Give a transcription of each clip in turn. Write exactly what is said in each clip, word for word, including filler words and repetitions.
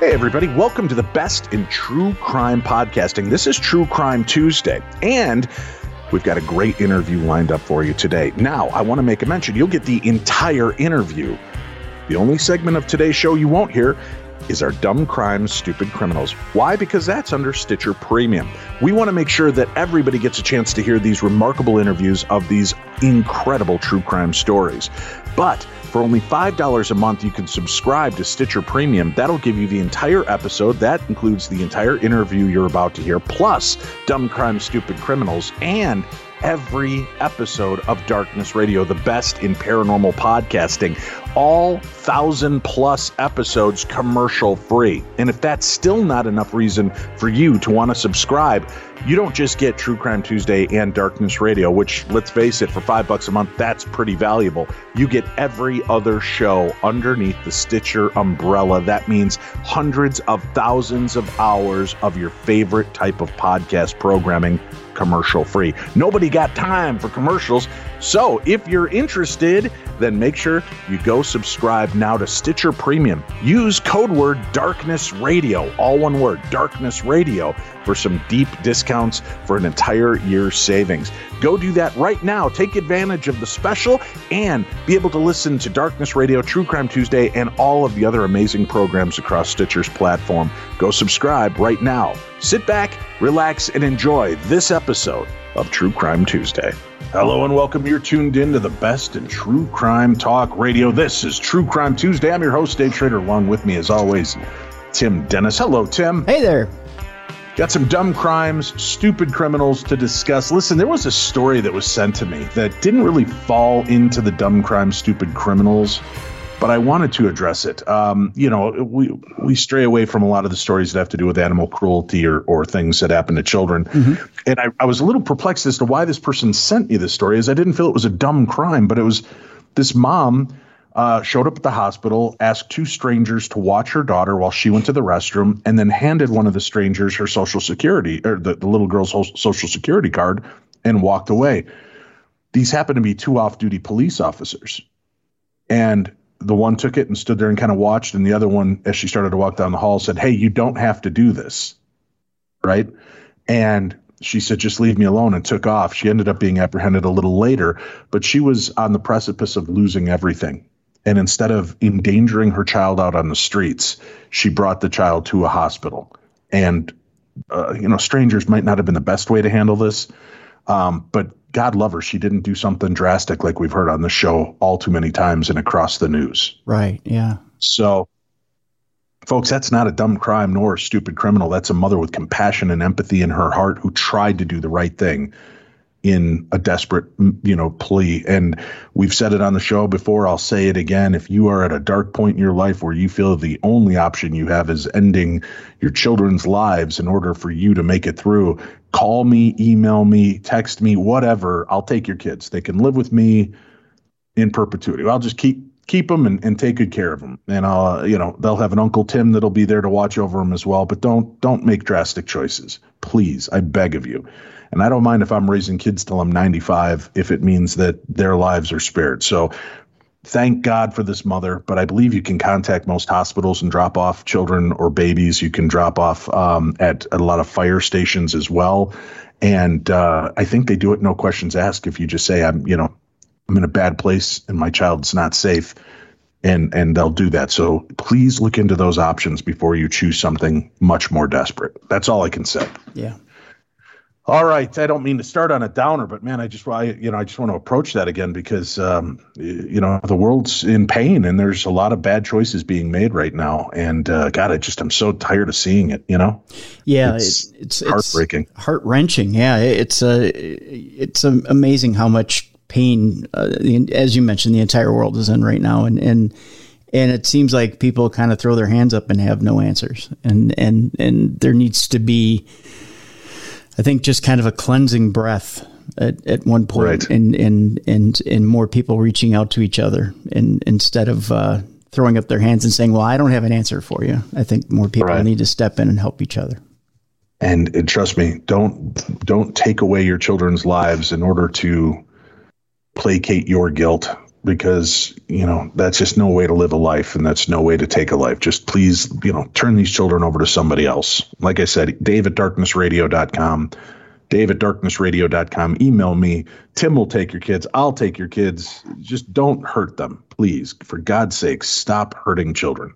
Hey, everybody. Welcome to the best in true crime podcasting. This is True Crime Tuesday, and we've got a great interview lined up for you today. Now, I want to make a mention. You'll get the entire interview. The only segment of today's show you won't hear is our Dumb Crimes, Stupid Criminals. Why? Because that's under Stitcher Premium. We want to make sure that everybody gets a chance to hear these remarkable interviews of these incredible true crime stories. But for only five dollars a month, you can subscribe to Stitcher Premium. That'll give you the entire episode. That includes the entire interview you're about to hear, plus Dumb Crimes, Stupid Criminals, and every episode of Darkness Radio, the best in paranormal podcasting. All thousand plus episodes commercial free. And if that's still not enough reason for you to want to subscribe, you don't just get True Crime Tuesday and Darkness Radio, which, let's face it, for five bucks a month, that's pretty valuable. You get every other show underneath the Stitcher umbrella. That means hundreds of thousands of hours of your favorite type of podcast programming commercial free. Nobody got time for commercials. So if you're interested, then make sure you go subscribe now to Stitcher Premium. Use code word Darkness Radio, all one word, Darkness Radio, for some deep discounts for an entire year's savings. Go do that right now. Take advantage of the special and be able to listen to Darkness Radio, True Crime Tuesday, and all of the other amazing programs across Stitcher's platform. Go subscribe right now. Sit back, relax, and enjoy this episode of True Crime Tuesday. Hello and welcome. You're tuned in to the best in true crime talk radio. This is True Crime Tuesday. I'm your host, Dave Schrader. Along with me, as always, Tim Dennis. Hello, Tim. Hey there. Got some dumb crimes, stupid criminals to discuss. Listen, there was a story that was sent to me that didn't really fall into the dumb crimes, stupid criminals, but I wanted to address it. Um, you know, we we stray away from a lot of the stories that have to do with animal cruelty or or things that happen to children. Mm-hmm. And I, I was a little perplexed as to why this person sent me this story, as I didn't feel it was a dumb crime, but it was this mom uh, showed up at the hospital, asked two strangers to watch her daughter while she went to the restroom, and then handed one of the strangers her social security, or the, the little girl's social security card, and walked away. These happened to be two off-duty police officers. And the one took it and stood there and kind of watched, and the other one, as she started to walk down the hall, said, "Hey, you don't have to do this." Right? And she said, "Just leave me alone," and took off. She ended up being apprehended a little later, but she was on the precipice of losing everything. And instead of endangering her child out on the streets, she brought the child to a hospital. And, uh, you know, strangers might not have been the best way to handle this, um, but God love her, she didn't do something drastic like we've heard on the show all too many times and across the news. Right, yeah. So, folks, that's not a dumb crime nor a stupid criminal. That's a mother with compassion and empathy in her heart who tried to do the right thing in a desperate, you know, plea. And we've said it on the show before. I'll say it again. If you are at a dark point in your life where you feel the only option you have is ending your children's lives in order for you to make it through, call me, email me, text me, whatever. I'll take your kids. They can live with me in perpetuity. I'll just keep keep them and, and take good care of them. And I'll, uh, you know, they'll have an Uncle Tim that'll be there to watch over them as well. But don't don't make drastic choices, please. I beg of you. And I don't mind if I'm raising kids till I'm ninety-five if it means that their lives are spared. So thank God for this mother. But I believe you can contact most hospitals and drop off children or babies. You can drop off um, at, at a lot of fire stations as well. And uh, I think they do it no questions asked. If you just say, I'm, you know, I'm in a bad place and my child's not safe, and and they'll do that. So please look into those options before you choose something much more desperate. That's all I can say. Yeah. All right. I don't mean to start on a downer, but man, I just, I, you know, I just want to approach that again because, um, you know, the world's in pain and there's a lot of bad choices being made right now. And uh, God, I just, I'm so tired of seeing it, you know? Yeah. It's, it, it's heartbreaking, it's heart wrenching. Yeah. It's uh, it's um, amazing how much pain, uh, the, as you mentioned, the entire world is in right now. And, and, and it seems like people kind of throw their hands up and have no answers. And, and, and there needs to be, I think, just kind of a cleansing breath at, at one point, right. and, and, and, and more people reaching out to each other, and instead of uh, throwing up their hands and saying, well, I don't have an answer for you. I think more people right. need to step in and help each other. And, and trust me, don't, don't take away your children's lives in order to placate your guilt because, you know, that's just no way to live a life, and that's no way to take a life. Just please, you know, turn these children over to somebody else. Like I said, Dave at darkness radio dot com, Dave at darkness radio dot com. Email me. Tim will take your kids. I'll take your kids. Just don't hurt them, please. For God's sake, stop hurting children.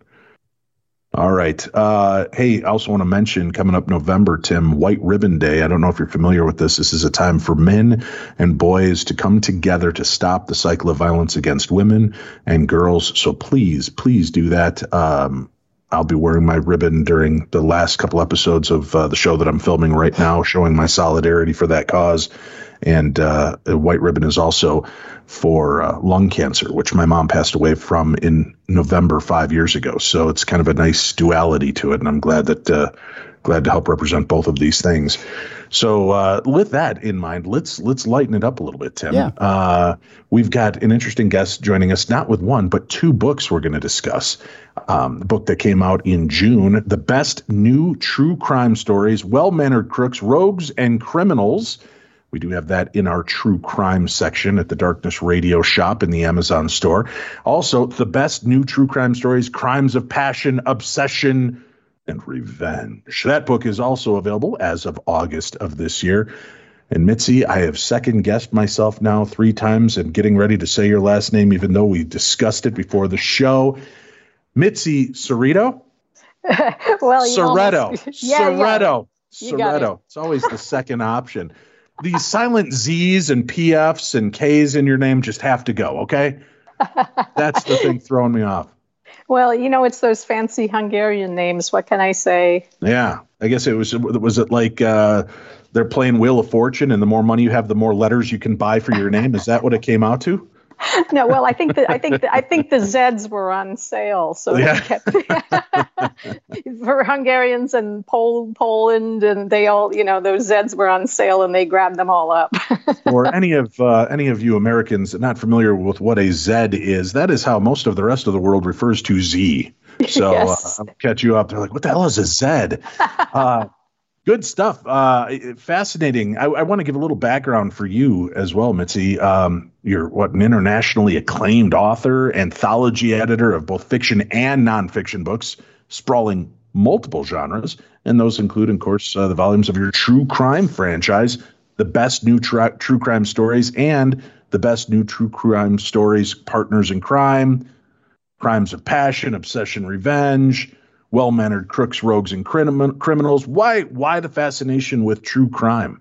All right. Uh, hey, I also want to mention coming up November, Tim, White Ribbon Day. I don't know if you're familiar with this. This is a time for men and boys to come together to stop the cycle of violence against women and girls. So please, please do that. Um, I'll be wearing my ribbon during the last couple episodes of uh, the show that I'm filming right now, showing my solidarity for that cause. And uh, a White Ribbon is also for uh, lung cancer, which my mom passed away from in November five years ago. So it's kind of a nice duality to it, and I'm glad that uh, glad to help represent both of these things. So uh, with that in mind, let's let's lighten it up a little bit, Tim. Yeah. Uh, we've got an interesting guest joining us, not with one, but two books we're going to discuss. Um, the book that came out in June, The Best New True Crime Stories, Well-Mannered Crooks, Rogues, and Criminals. We do have that in our true crime section at the Darkness Radio shop in the Amazon store. Also, The Best New True Crime Stories, Crimes of Passion, Obsession, and Revenge. That book is also available as of August of this year. And Mitzi, I have second-guessed myself now three times and getting ready to say your last name, even though we discussed it before the show. Mitzi Soreto? well, you Soreto. Almost, yeah, Soreto. yeah. Soreto. It. It's always the second option. These silent Z's and P F's and K's in your name just have to go, okay? That's the thing throwing me off. Well, you know, it's those fancy Hungarian names. What can I say? Yeah, I guess it was, was it like uh, they're playing Wheel of Fortune, and the more money you have, the more letters you can buy for your name? Is that what it came out to? No, well, I think that I think that, I think the Zeds were on sale, so yeah. kept, for Hungarians and Pol- Poland, and they all, you know, those Zeds were on sale, and they grabbed them all up. Or any of uh, any of you Americans not familiar with what a Z is, that is how most of the rest of the world refers to Z. So yes. uh, I'll catch you up. They're like, what the hell is a Z? Uh, Good stuff. Uh, fascinating. I, I want to give a little background for you as well, Mitzi. Um, you're what an internationally acclaimed author, anthology editor of both fiction and nonfiction books, sprawling multiple genres, and those include, of course, uh, the volumes of your true crime franchise, The Best New Tra- True Crime Stories, and The Best New True Crime Stories, Partners in Crime, Crimes of Passion, Obsession, Revenge, Well-Mannered Crooks, Rogues, and Crim- Criminals. Why why the fascination with true crime?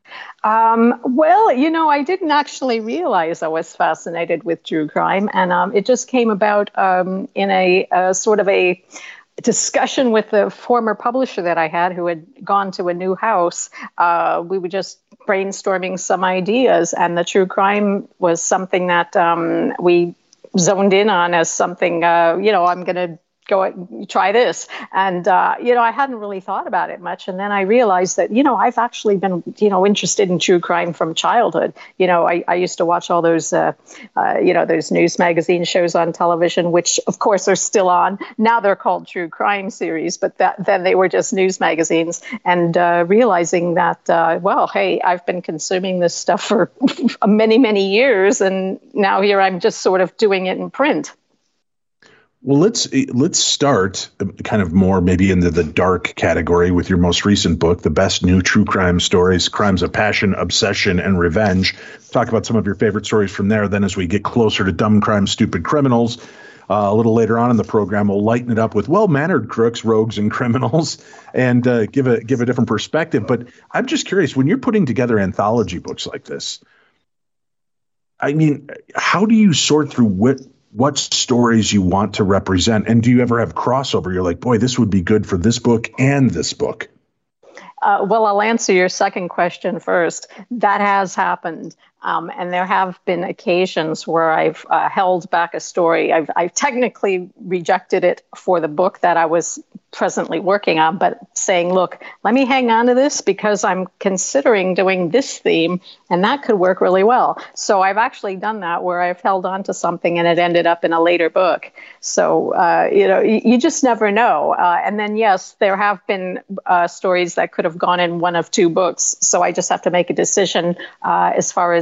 Um, well, you know, I didn't actually realize I was fascinated with true crime, and um, it just came about um, in a, a sort of a discussion with the former publisher that I had, who had gone to a new house. Uh, we were just brainstorming some ideas, and the true crime was something that um, we zoned in on as something, uh, you know, I'm going to go try this. And, uh, you know, I hadn't really thought about it much. And then I realized that, you know, I've actually been, you know, interested in true crime from childhood. You know, I, I used to watch all those, uh, uh, you know, those news magazine shows on television, which of course are still on. Now they're called true crime series, but that, then they were just news magazines. And uh, realizing that, uh, well, hey, I've been consuming this stuff for many, many years. And now here I'm just sort of doing it in print. Well, let's let's start kind of more maybe into the dark category with your most recent book, The Best New True Crime Stories, Crimes of Passion, Obsession, and Revenge. Talk about some of your favorite stories from there. Then as we get closer to Dumb Crime, Stupid Criminals, uh, a little later on in the program, we'll lighten it up with Well-Mannered Crooks, Rogues, and Criminals and uh, give a give a different perspective. But I'm just curious, when you're putting together anthology books like this, I mean, how do you sort through what what stories you want to represent? And do you ever have crossover? You're like, boy, this would be good for this book and this book. Uh, well, I'll answer your second question first. That has happened. Um, and there have been occasions where I've uh, held back a story. I've, I've technically rejected it for the book that I was presently working on, but saying, look, let me hang on to this because I'm considering doing this theme, and that could work really well. So I've actually done that where I've held on to something and it ended up in a later book. So, uh, you know, you, you just never know. Uh, and then, yes, there have been uh, stories that could have gone in one of two books. So I just have to make a decision uh, as far as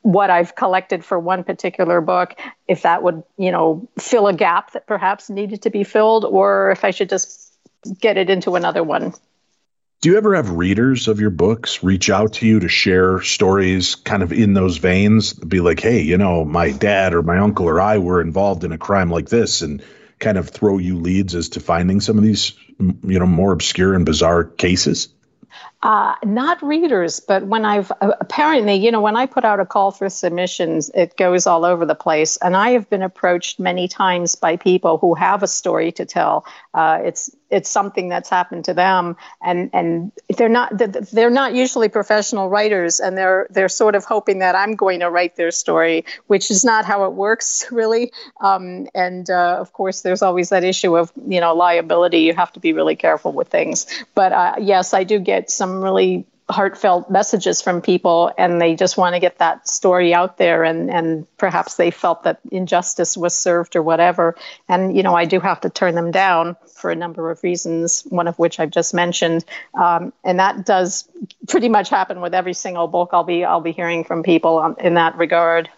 what I've collected for one particular book, if that would, you know, fill a gap that perhaps needed to be filled, or if I should just get it into another one. Do you ever have readers of your books reach out to you to share stories kind of in those veins? Be like, hey, you know, my dad or my uncle or I were involved in a crime like this, and kind of throw you leads as to finding some of these, you know, more obscure and bizarre cases? Uh, not readers, but when I've uh, apparently, you know, when I put out a call for submissions, it goes all over the place. And I have been approached many times by people who have a story to tell. Uh, it's it's something that's happened to them, and and they're not they're not usually professional writers, and they're they're sort of hoping that I'm going to write their story, which is not how it works, really. Um, and uh, of course, there's always that issue of, you know, liability. You have to be really careful with things. But uh, yes, I do get some really heartfelt messages from people, and they just want to get that story out there, and, and perhaps they felt that injustice was served or whatever. And, you know, I do have to turn them down for a number of reasons, one of which I've just mentioned. Um, and that does pretty much happen with every single book I'll be, I'll be hearing from people on, in that regard.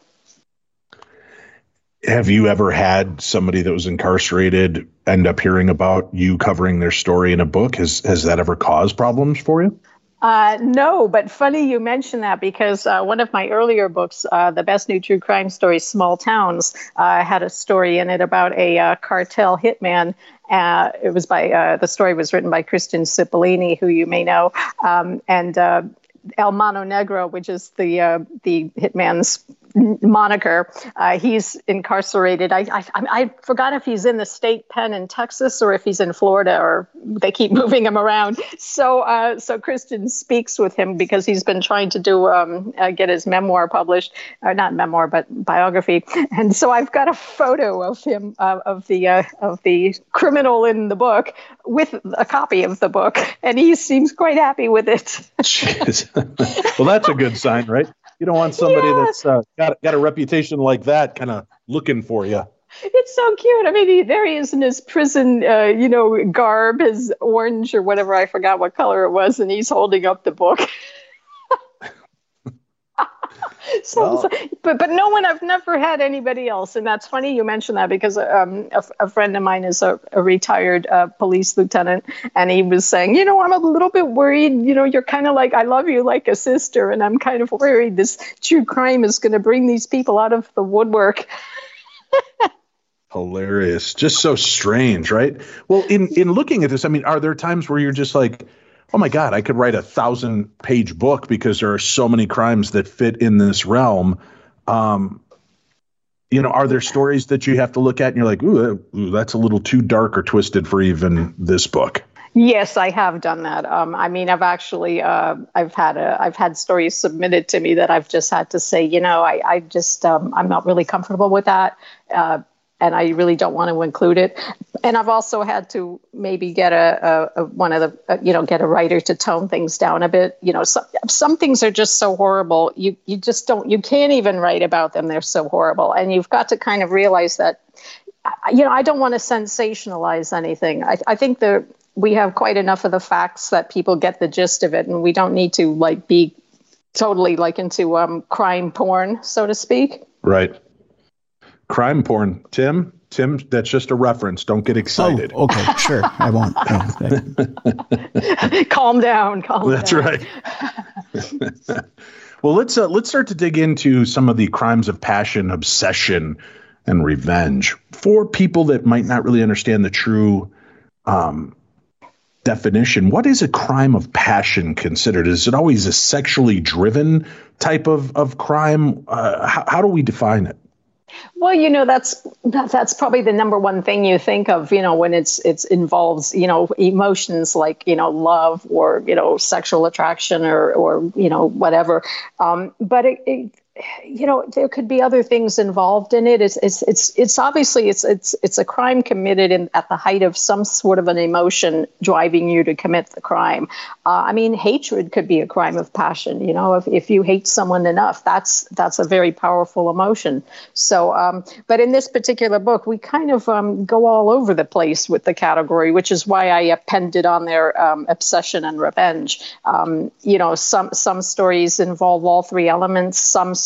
Have you ever had somebody that was incarcerated end up hearing about you covering their story in a book? Has, has that ever caused problems for you? Uh, no, but funny you mention that, because uh, one of my earlier books, uh, The Best New True Crime Stories, Small Towns, uh, had a story in it about a uh, cartel hitman. Uh, it was by, uh, the story was written by Christian Cipollini, who you may know, um, and uh, El Mano Negro, which is the uh, the hitman's moniker. Uh, he's incarcerated. I, I I forgot if he's in the state pen in Texas or if he's in Florida, or they keep moving him around. So uh, so Kristen speaks with him because he's been trying to do um, uh, get his memoir published, or not memoir, but biography. And so I've got a photo of him uh, of the uh, of the criminal in the book with a copy of the book, and he seems quite happy with it. Jeez. Well, that's a good sign, right? You don't want somebody yeah. that's uh, got, got a reputation like that kind of looking for you. It's so cute. I mean, he, there he is in his prison, uh, you know, garb, his orange or whatever, I forgot what color it was, and he's holding up the book. so, well. so, but but no one, I've never had anybody else, and that's funny you mentioned that, because um, a, a friend of mine is a, a retired uh, police lieutenant, and he was saying, you know, I'm a little bit worried. You know, you're kind of like, I love you like a sister, and I'm kind of worried this true crime is going to bring these people out of the woodwork. Hilarious. Just so strange, right? Well, in, in looking at this, I mean, are there times where you're just like, oh my God, I could write a thousand page book because there are so many crimes that fit in this realm. Um, you know, are there stories that you have to look at and you're like, ooh, ooh, that's a little too dark or twisted for even this book? Yes, I have done that. Um, I mean, I've actually, uh, I've had a, I've had stories submitted to me that I've just had to say, you know, I, I just, um, I'm not really comfortable with that. Uh, and I really don't want to include it. And I've also had to maybe get a, a, a one of the, uh, you know, get a writer to tone things down a bit. You know, some, some things are just so horrible. You, you just don't, you can't even write about them. They're so horrible. And you've got to kind of realize that, you know, I don't want to sensationalize anything. I, I think that we have quite enough of the facts that people get the gist of it. And we don't need to like be totally like into um, crime porn, so to speak. Right. Crime porn. Tim, Tim, that's just a reference. Don't get excited. Oh, okay, sure. I won't. No, calm down. Calm that's down. right. Well, let's uh, let's start to dig into some of the crimes of passion, obsession, and revenge. For people that might not really understand the true um, definition, what is a crime of passion considered? Is it always a sexually driven type of, of crime? Uh, how, how do we define it? Well, you know, that's that, that's probably the number one thing you think of, you know, when it's it's involves, you know, emotions like, you know, love or, you know, sexual attraction or, or you know, whatever. Um, but it, it you know, there could be other things involved in it. It's it's it's it's obviously it's it's it's a crime committed in at the height of some sort of an emotion driving you to commit the crime. Uh, I mean, hatred could be a crime of passion. You know, if if you hate someone enough, that's that's a very powerful emotion. So, um, but in this particular book, we kind of um, go all over the place with the category, which is why I appended on there um, obsession and revenge. Um, you know, some some stories involve all three elements. Some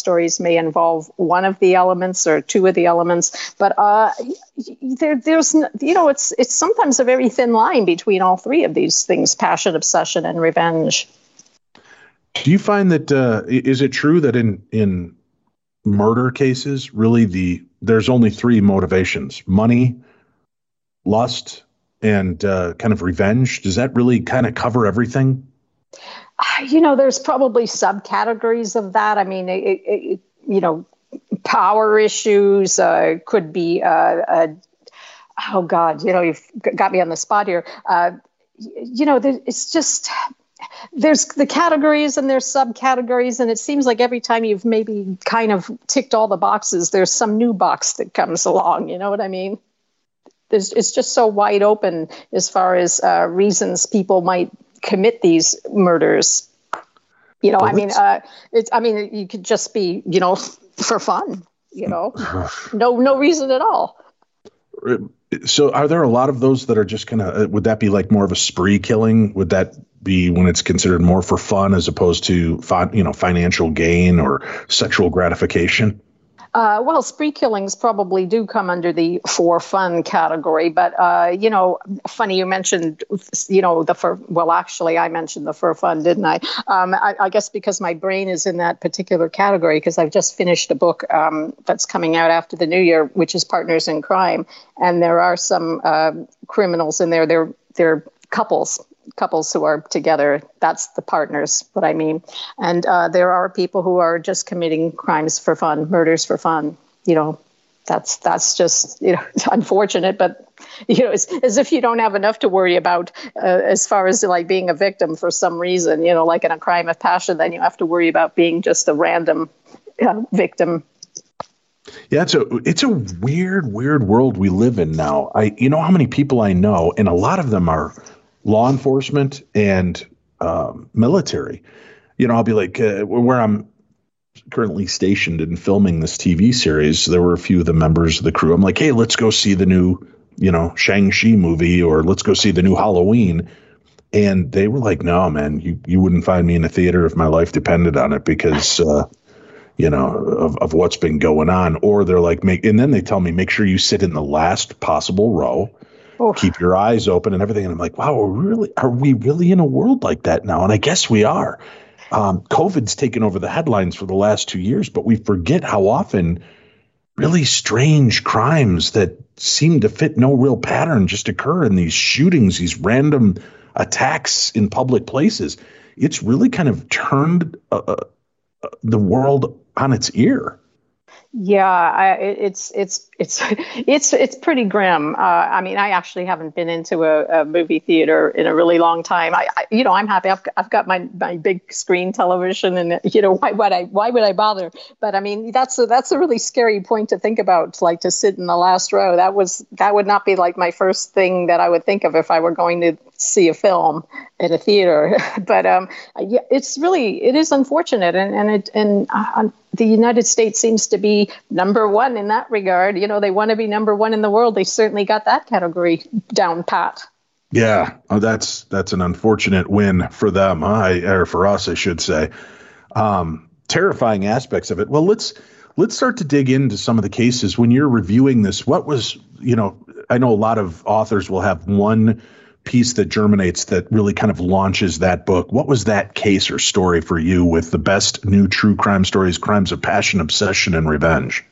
stories may involve one of the elements or two of the elements, but uh, there, there's, you know, it's it's sometimes a very thin line between all three of these things: passion, obsession, and revenge. Do you find that uh, is it true that in in murder cases, really the there's only three motivations: money, lust, and uh, kind of revenge? Does that really kind of cover everything? You know, there's probably subcategories of that. I mean, it, it, you know, power issues uh, could be, uh, uh, oh God, you know, you've got me on the spot here. Uh, you know, it's just, there's the categories and there's subcategories. And it seems like every time you've maybe kind of ticked all the boxes, there's some new box that comes along. You know what I mean? There's, it's just so wide open as far as uh, reasons people might commit these murders. You know, well, I mean, uh, it's, I mean, you could just be, you know, for fun, you know, no, no reason at all. So are there a lot of those that are just kind of, would that be like more of a spree killing? Would that be when it's considered more for fun as opposed to, fi- you know, financial gain or sexual gratification? Uh, well, spree killings probably do come under the for fun category, but, uh, you know, funny you mentioned, you know, the for, well, actually, I mentioned the for fun, didn't I? Um, I, I guess because my brain is in that particular category, because I've just finished a book um, that's coming out after the new year, which is Partners in Crime. And there are some uh, criminals in there. They're, they're couples. couples who are together. That's the partners, what I mean. And uh, there are people who are just committing crimes for fun, murders for fun. You know, that's that's just, you know, unfortunate, but, you know, it's as if you don't have enough to worry about uh, as far as like being a victim for some reason, you know, like in a crime of passion, then you have to worry about being just a random uh, victim. Yeah, it's a it's a weird, weird world we live in now. I, you know how many people I know, and a lot of them are law enforcement and um, military. You know, I'll be like, uh, where I'm currently stationed and filming this T V series, there were a few of the members of the crew. I'm like, hey, let's go see the new, you know, Shang-Chi movie, or let's go see the new Halloween. And they were like, no, man, you, you wouldn't find me in a theater if my life depended on it because, uh, you know, of, of what's been going on. Or they're like, make, and then they tell me, make sure you sit in the last possible row. Oh. Keep your eyes open and everything. And I'm like, wow, are we really, are we really in a world like that now? And I guess we are. Um, COVID's taken over the headlines for the last two years, but we forget how often really strange crimes that seem to fit no real pattern just occur in these shootings, these random attacks in public places. It's really kind of turned uh, uh, the world on its ear. Yeah, I, it's it's it's it's it's pretty grim. Uh, I mean, I actually haven't been into a, a movie theater in a really long time. I, I you know, I'm happy. I've, I've got my, my big screen television, and you know, why would I why would I bother? But I mean, that's a, that's a really scary point to think about. Like to sit in the last row. That was that would not be like my first thing that I would think of if I were going to see a film at a theater. But um, yeah, it's really it is unfortunate, and and it and uh, the United States seems to be number one in that regard. You know, they want to be number one in the world. They certainly got that category down pat. Yeah, oh, that's that's an unfortunate win for them, huh? I, or for us, I should say. Um, terrifying aspects of it. Well, let's let's start to dig into some of the cases. When you're reviewing this, what was, you know, I know a lot of authors will have one piece that germinates that really kind of launches that book. What was that case or story for you with the best new true crime stories, crimes of passion, obsession, and revenge?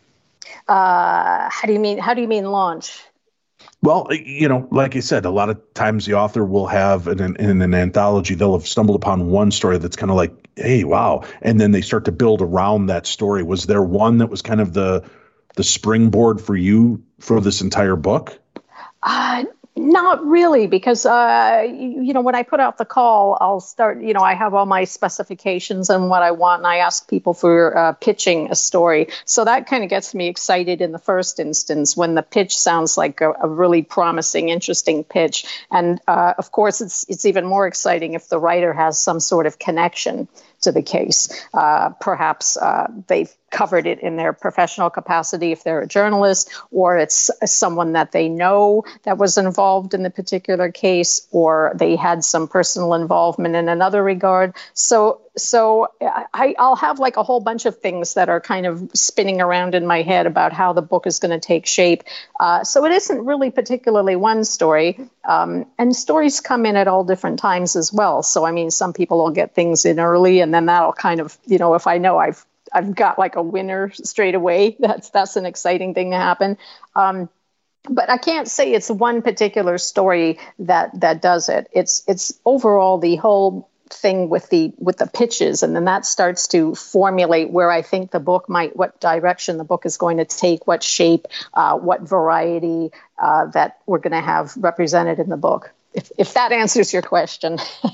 Uh, how do you mean? How do you mean launch? Well, you know, like I said, a lot of times the author will have in an, in an anthology, they'll have stumbled upon one story that's kind of like, hey, wow. And then they start to build around that story. Was there one that was kind of the the springboard for you for this entire book? Uh Not really, because, uh, you, you know, when I put out the call, I'll start, you know, I have all my specifications and what I want, and I ask people for uh, pitching a story. So that kind of gets me excited in the first instance when the pitch sounds like a, a really promising, interesting pitch. And, uh, of course, it's it's even more exciting if the writer has some sort of connection to the case. Uh, perhaps uh, they've covered it in their professional capacity if they're a journalist, or it's someone that they know that was involved in the particular case, or they had some personal involvement in another regard. So so I, I'll have like a whole bunch of things that are kind of spinning around in my head about how the book is going to take shape. Uh, so it isn't really particularly one story. Um, and stories come in at all different times as well. So, I mean, some people will get things in early, and then that'll kind of, you know, if I know I've I've got like a winner straight away, that's that's an exciting thing to happen. Um, but I can't say it's one particular story that that does it. It's it's overall the whole thing with the with the pitches, and then that starts to formulate where I think the book might, what direction the book is going to take, what shape, uh, what variety uh, that we're going to have represented in the book. If if that answers your question.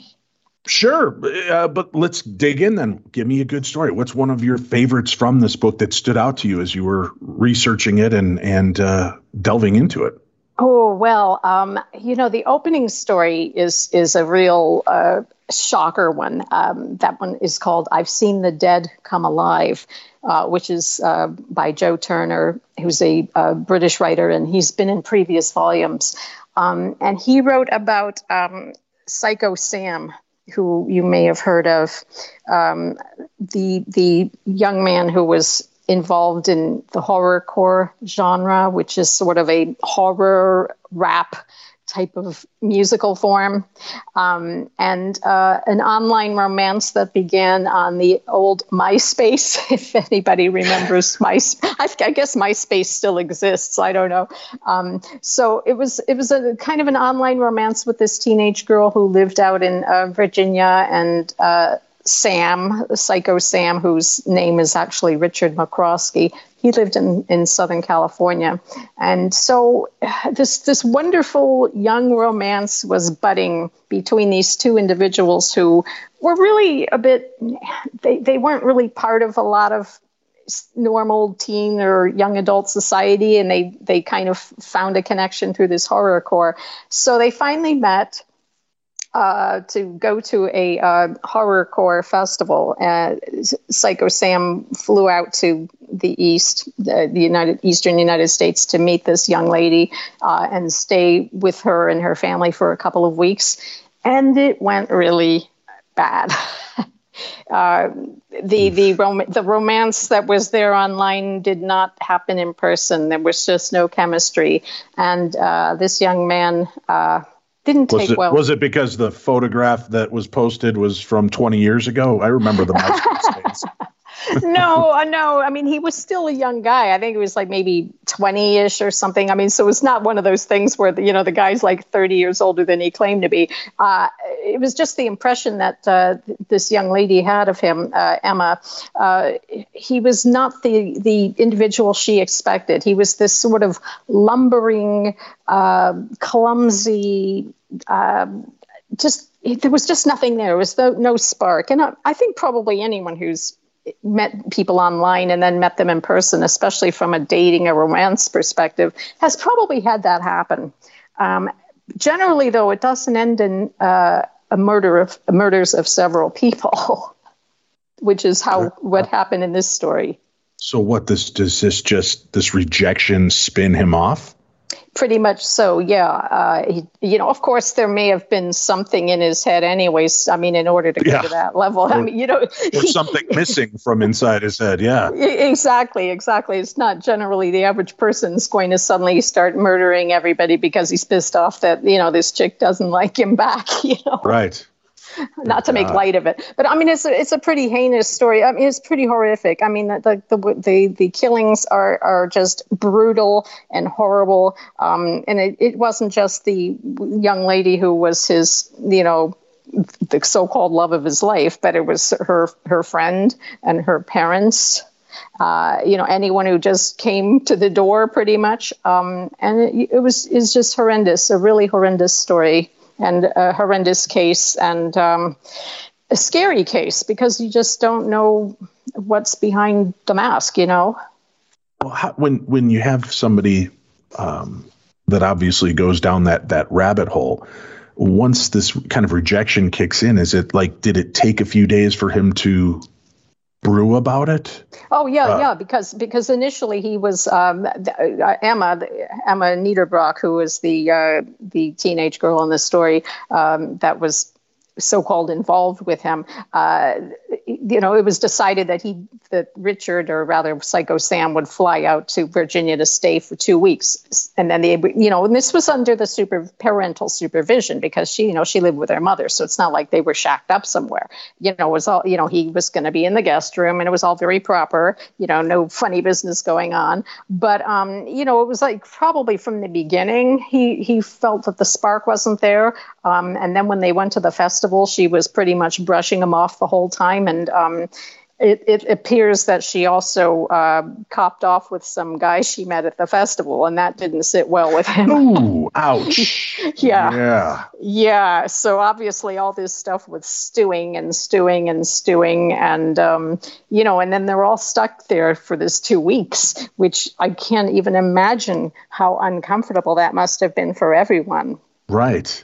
Sure, uh, but let's dig in then. Give me a good story. What's one of your favorites from this book that stood out to you as you were researching it and and uh, delving into it? Oh, well, um, you know, the opening story is is a real uh, shocker one. Um, that one is called I've Seen the Dead Come Alive, uh, which is uh, by Joe Turner, who's a, a British writer, and he's been in previous volumes. Um, and he wrote about um, Psycho Sam, who you may have heard of, um, the the young man who was involved in the horrorcore genre, which is sort of a horror rap type of musical form, um, and uh, an online romance that began on the old MySpace, if anybody remembers MySpace. I, I guess MySpace still exists. I don't know. Um, so it was it was a kind of an online romance with this teenage girl who lived out in uh, Virginia, and uh, Sam, Psycho Sam, whose name is actually Richard McCroskey, he lived in, in Southern California. And so this this wonderful young romance was budding between these two individuals who were really a bit, they, they weren't really part of a lot of normal teen or young adult society, and they, they kind of found a connection through this horrorcore. So they finally met Uh, to go to a uh, horrorcore festival. Uh, Psycho Sam flew out to the East, the, the United Eastern United States, to meet this young lady uh, and stay with her and her family for a couple of weeks. And it went really bad. uh, the the rom- the romance that was there online did not happen in person. There was just no chemistry. And uh, this young man Uh, Didn't take was it, well. Was it because the photograph that was posted was from twenty years ago? I remember the MySpace days. no, uh, no. I mean, he was still a young guy. I think he was like maybe twenty-ish or something. I mean, so it's not one of those things where, the, you know, the guy's like thirty years older than he claimed to be. Uh, it was just the impression that uh, this young lady had of him, uh, Emma. Uh, he was not the, the individual she expected. He was this sort of lumbering, uh, clumsy, uh, just, there was just nothing there. There was no, no spark. And I, I think probably anyone who's met people online and then met them in person, especially from a dating or romance perspective, has probably had that happen. Um, generally, though, it doesn't end in uh, a murder of murders of several people, which is how what happened in this story. So, what this does this just this rejection spin him off? Pretty much so, yeah. Uh, he, you know, of course, there may have been something in his head anyways. I mean, in order to go yeah. to that level. Or, I mean, you know. There's something missing from inside his head, yeah. Exactly, exactly. It's not generally the average person's going to suddenly start murdering everybody because he's pissed off that, you know, this chick doesn't like him back, you know. Right. Not to make light of it, but I mean, it's a, it's a pretty heinous story. I mean, it's pretty horrific. I mean, the the the, the killings are, are just brutal and horrible. Um, and it, it wasn't just the young lady who was his, you know, the so-called love of his life, but it was her her friend and her parents. Uh, you know, anyone who just came to the door, pretty much. Um, and it, it was is just horrendous. A really horrendous story. And a horrendous case, and um, a scary case, because you just don't know what's behind the mask, you know? Well, how, when when you have somebody um, that obviously goes down that, that rabbit hole, once this kind of rejection kicks in, is it like, did it take a few days for him to brew about it? Oh yeah, uh, yeah. Because because initially he was um, uh, Emma Emma Niederbrock, who was the uh, the teenage girl in the story um, that was so-called involved with him. Uh, you know, it was decided that he that Richard, or rather Psycho Sam, would fly out to Virginia to stay for two weeks, and then they, you know, and this was under the super parental supervision, because she, you know, she lived with her mother, so it's not like they were shacked up somewhere. You know, it was all, you know, he was going to be in the guest room, and it was all very proper. You know, no funny business going on. But um, you know, it was like probably from the beginning he he felt that the spark wasn't there. Um, and then when they went to the festival, she was pretty much brushing him off the whole time, and um. It, it appears that she also uh, copped off with some guy she met at the festival, and that didn't sit well with him. Ooh, ouch. yeah. Yeah. Yeah. So obviously all this stuff was stewing and stewing and stewing. And, um, you know, and then they're all stuck there for this two weeks, which I can't even imagine how uncomfortable that must have been for everyone. Right.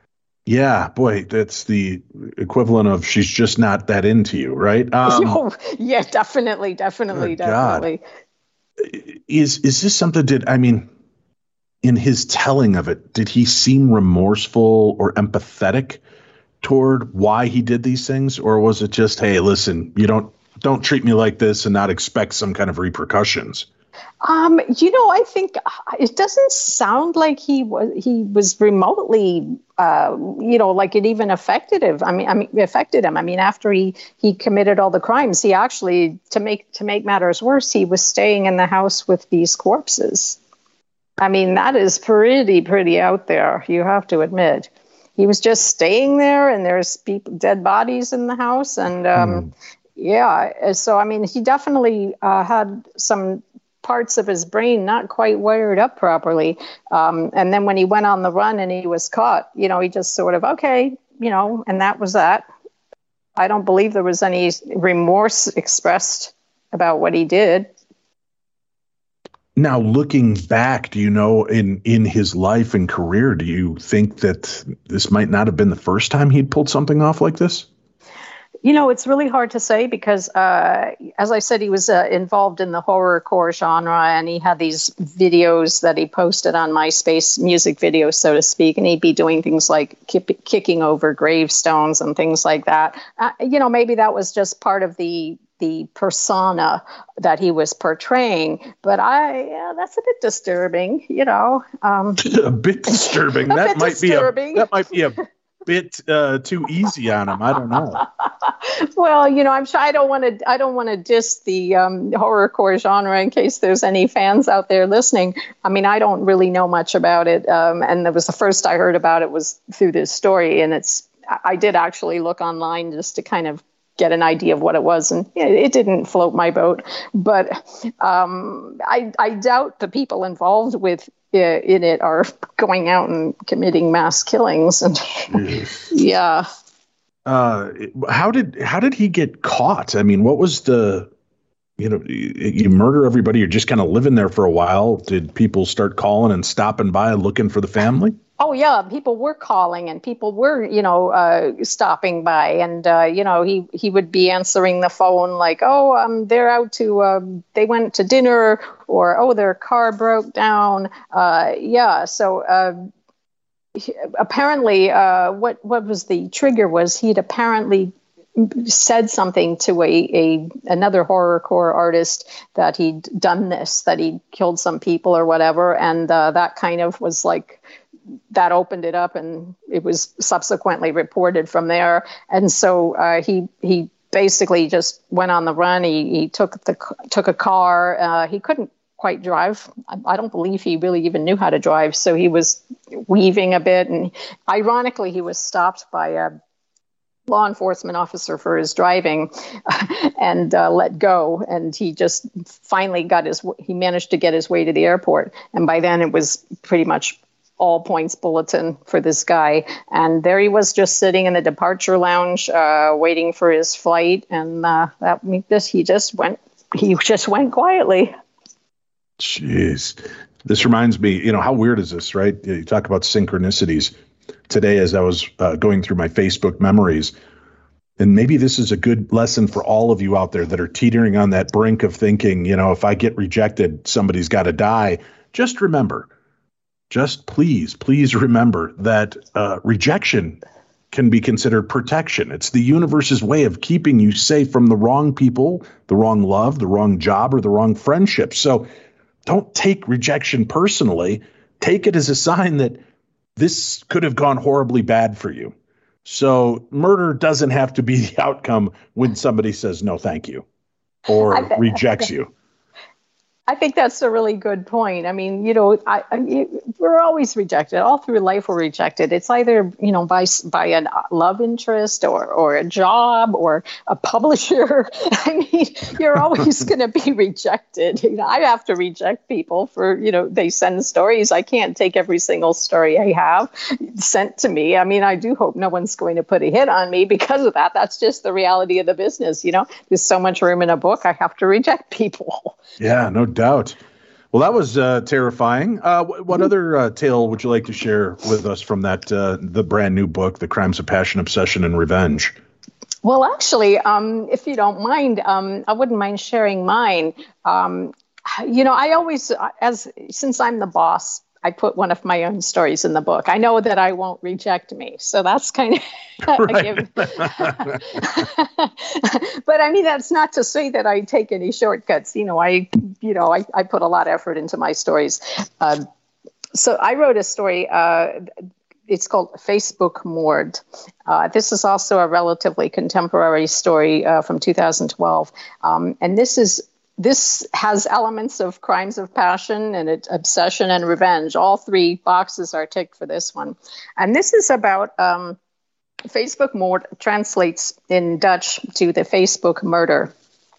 Yeah, boy, that's the equivalent of she's just not that into you, right? Um, oh, yeah, definitely, definitely, definitely. God. Is is this something? Did I mean, in his telling of it, did he seem remorseful or empathetic toward why he did these things, or was it just, hey, listen, you don't don't treat me like this and not expect some kind of repercussions? Um, you know, I think it doesn't sound like he was he was remotely, uh, you know, like it even affected him. I mean, I mean, affected him. I mean, after he he committed all the crimes, he actually, to make to make matters worse, he was staying in the house with these corpses. I mean, that is pretty pretty out there, you have to admit. He was just staying there, and there's people, dead bodies in the house, and um, mm. yeah. So I mean, he definitely uh, had some parts of his brain not quite wired up properly. Um, and then when he went on the run and he was caught, you know, he just sort of, okay, you know, and that was that. I don't believe there was any remorse expressed about what he did. Now, looking back, do you know, in, in his life and career, do you think that this might not have been the first time he'd pulled something off like this? You know, it's really hard to say because, uh, as I said, he was uh, involved in the horrorcore genre, and he had these videos that he posted on MySpace, music videos, so to speak, and he'd be doing things like kick, kicking over gravestones and things like that. Uh, you know, maybe that was just part of the the persona that he was portraying, but I, yeah, that's a bit disturbing, you know. Um, a bit disturbing. a that bit might disturbing. be a, that might be a bit uh, too easy on him. I don't know. Well, you know, I'm sure I don't want to. I don't want to diss the um, horrorcore genre in case there's any fans out there listening. I mean, I don't really know much about it, um, and it was the first I heard about it was through this story. And it's I did actually look online just to kind of get an idea of what it was, and it, it didn't float my boat. But um, I, I doubt the people involved with uh, in it are going out and committing mass killings. And yeah. Uh, how did how did he get caught? I mean, what was the, you know, you, you murder everybody, you're just kind of living there for a while. Did people start calling and stopping by looking for the family? Oh, yeah. People were calling and people were, you know, uh, stopping by. And, uh, you know, he, he would be answering the phone like, oh, um, they're out to, uh, they went to dinner, or, oh, their car broke down. Uh, yeah. So uh, he, apparently uh, what, what was the trigger was he'd apparently said something to a, a another horrorcore artist that he'd done this, that he'd killed some people or whatever. And uh, that kind of was like, that opened it up, and it was subsequently reported from there. And so uh, he he basically just went on the run. He he took the took a car. Uh, he couldn't quite drive. I, I don't believe he really even knew how to drive. So he was weaving a bit, and ironically, he was stopped by a law enforcement officer for his driving and uh, let go. And he just finally got his. He managed to get his way to the airport, and by then it was pretty much all points bulletin for this guy. And there he was, just sitting in the departure lounge, uh, waiting for his flight. And uh, that this he just went, he just went quietly. Jeez, this reminds me, you know, how weird is this, right? You talk about synchronicities. Today, as I was uh, going through my Facebook memories, And maybe this is a good lesson for all of you out there that are teetering on that brink of thinking, you know, if I get rejected, somebody's got to die. Just remember, just please, please remember that uh, rejection can be considered protection. It's the universe's way of keeping you safe from the wrong people, the wrong love, the wrong job, or the wrong friendship. So don't take rejection personally. Take it as a sign that this could have gone horribly bad for you. So murder doesn't have to be the outcome when somebody says no thank you or bet, rejects you. I think that's a really good point. I mean, you know, I, I, we're always rejected. All through life, we're rejected. It's either, you know, by by a love interest or or a job or a publisher. I mean, you're always going to be rejected. You know, I have to reject people for, you know, they send stories. I can't take every single story I have sent to me. I mean, I do hope no one's going to put a hit on me because of that. That's just the reality of the business. You know, there's so much room in a book. I have to reject people. Yeah, no doubt. Well, that was uh, terrifying. Uh, what, what other uh, tale would you like to share with us from that uh, the brand new book, The Crimes of Passion, Obsession, and Revenge? Well, actually, um, if you don't mind, um, I wouldn't mind sharing mine. Um, you know, I always, as since I'm the boss, I put one of my own stories in the book. I know that I won't reject me. So that's kind of a given. But I mean, that's not to say that I take any shortcuts. You know, I, you know, I, I put a lot of effort into my stories. Uh, so I wrote a story. Uh, it's called Facebook Moored. Uh, this is also a relatively contemporary story uh, from two thousand twelve. Um, and this is This has elements of crimes of passion and it, obsession and revenge. All three boxes are ticked for this one. And this is about um, Facebook Moord translates in Dutch to the Facebook murder,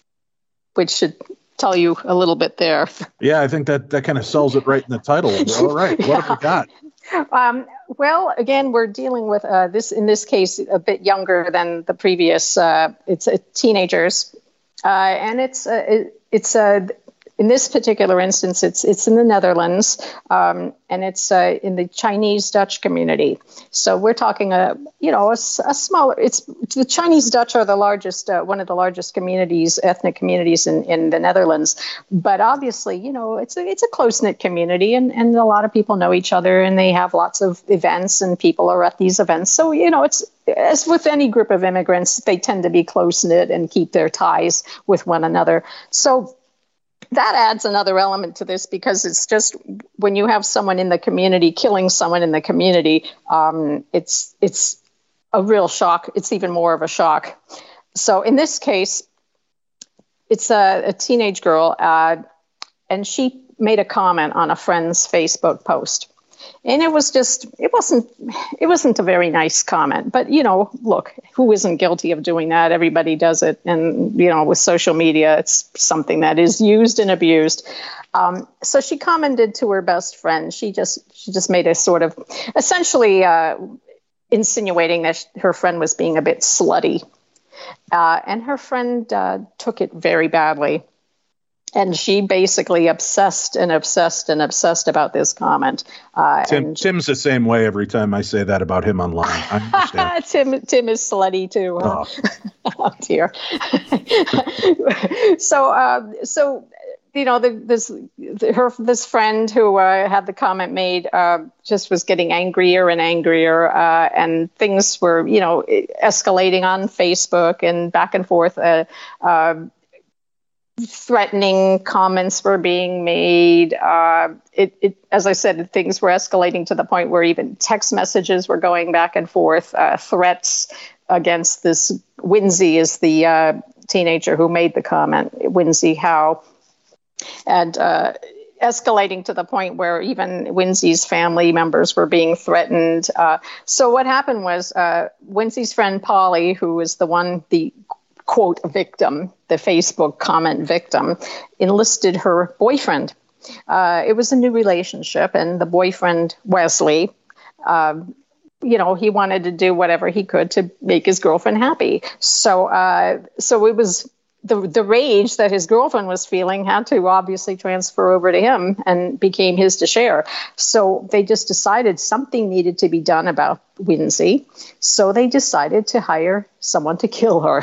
which should tell you a little bit there. Yeah, I think that, that kind of sells it right in the title. All right, what yeah. have we got? Um, well, again, we're dealing with uh, this, in this case, a bit younger than the previous. Uh, it's uh, teenagers. Uh, and it's uh, it, it's uh, in this particular instance, it's it's in the Netherlands, um, and it's uh, in the Chinese Dutch community. So we're talking a you know a, a smaller. It's the Chinese Dutch are the largest, uh, one of the largest communities, ethnic communities in, in the Netherlands. But obviously, you know, it's a it's a close knit community, and, and a lot of people know each other, and they have lots of events, and people are at these events. So you know, it's. As with any group of immigrants, they tend to be close-knit and keep their ties with one another. So that adds another element to this because it's just when you have someone in the community killing someone in the community, um, it's it's a real shock. It's even more of a shock. So in this case, it's a, a teenage girl, uh, and she made a comment on a friend's Facebook post. And it was just, it wasn't, it wasn't a very nice comment. But, you know, look, who isn't guilty of doing that? Everybody does it. And, you know, with social media, it's something that is used and abused. Um, so she commented to her best friend. She just, she just made a sort of, essentially uh, insinuating that her friend was being a bit slutty. Uh, and her friend uh, took it very badly. And she basically obsessed and obsessed and obsessed about this comment. Uh, Tim, and Tim's the same way every time I say that about him online. I understand. Tim, Tim is slutty too. Huh? Oh. Oh dear. so, uh, so you know, the, this the, her this friend who uh, had the comment made uh, just was getting angrier and angrier, uh, and things were, you know, escalating on Facebook and back and forth. Uh, uh, Threatening comments were being made. Uh, it, it, as I said, things were escalating to the point where even text messages were going back and forth. Uh, threats against this Winsy is the uh, teenager who made the comment, Winsy Howe, and uh, escalating to the point where even Winsy's family members were being threatened. Uh, so what happened was uh, Winsy's friend Polly, who was the one the quote victim, the Facebook comment victim, enlisted her boyfriend. Uh, it was a new relationship, and the boyfriend, Wesley, uh, you know, he wanted to do whatever he could to make his girlfriend happy. So, uh, so it was the the rage that his girlfriend was feeling had to obviously transfer over to him and became his to share. So they just decided something needed to be done about Winsey. So they decided to hire someone to kill her.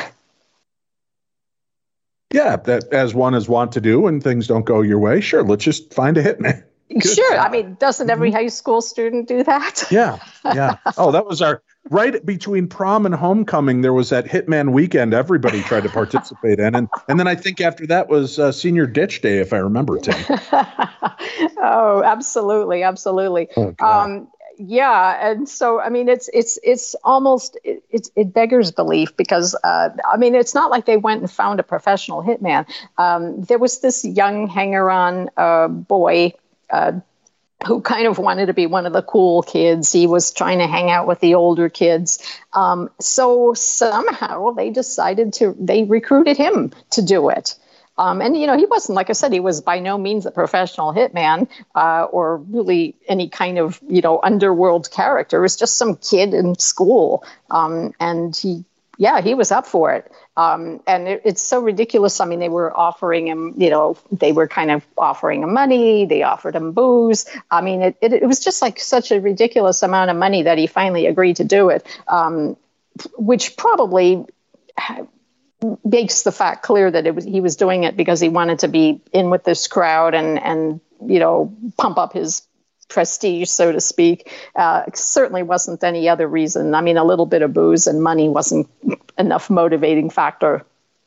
Yeah, that as one is wont to do when things don't go your way. Sure, let's just find a hitman. Good sure. job. I mean, doesn't every high school student do that? Yeah, yeah. Oh, that was our right between prom and homecoming. There was that Hitman weekend everybody tried to participate in, and and then I think after that was uh, senior ditch day, if I remember, Tim. Oh, absolutely, absolutely. Oh, um, yeah, and so I mean, it's it's it's almost it, it's it beggars belief because uh, I mean, it's not like they went and found a professional hitman. Um, there was this young hanger-on uh, boy. Uh, who kind of wanted to be one of the cool kids. He was trying to hang out with the older kids. Um, so somehow they decided to, they recruited him to do it. Um, and, you know, he wasn't, like I said, he was by no means a professional hitman uh, or really any kind of, you know, underworld character. It was just some kid in school. Um, and he, yeah, he was up for it. Um, and it, it's so ridiculous. I mean, they were offering him, you know, they were kind of offering him money. They offered him booze. I mean, it, it, it was just like such a ridiculous amount of money that he finally agreed to do it, um, which probably makes the fact clear that it was, he was doing it because he wanted to be in with this crowd and, and you know, pump up his prestige, so to speak. Uh, certainly wasn't any other reason. I mean, a little bit of booze and money wasn't enough motivating factor.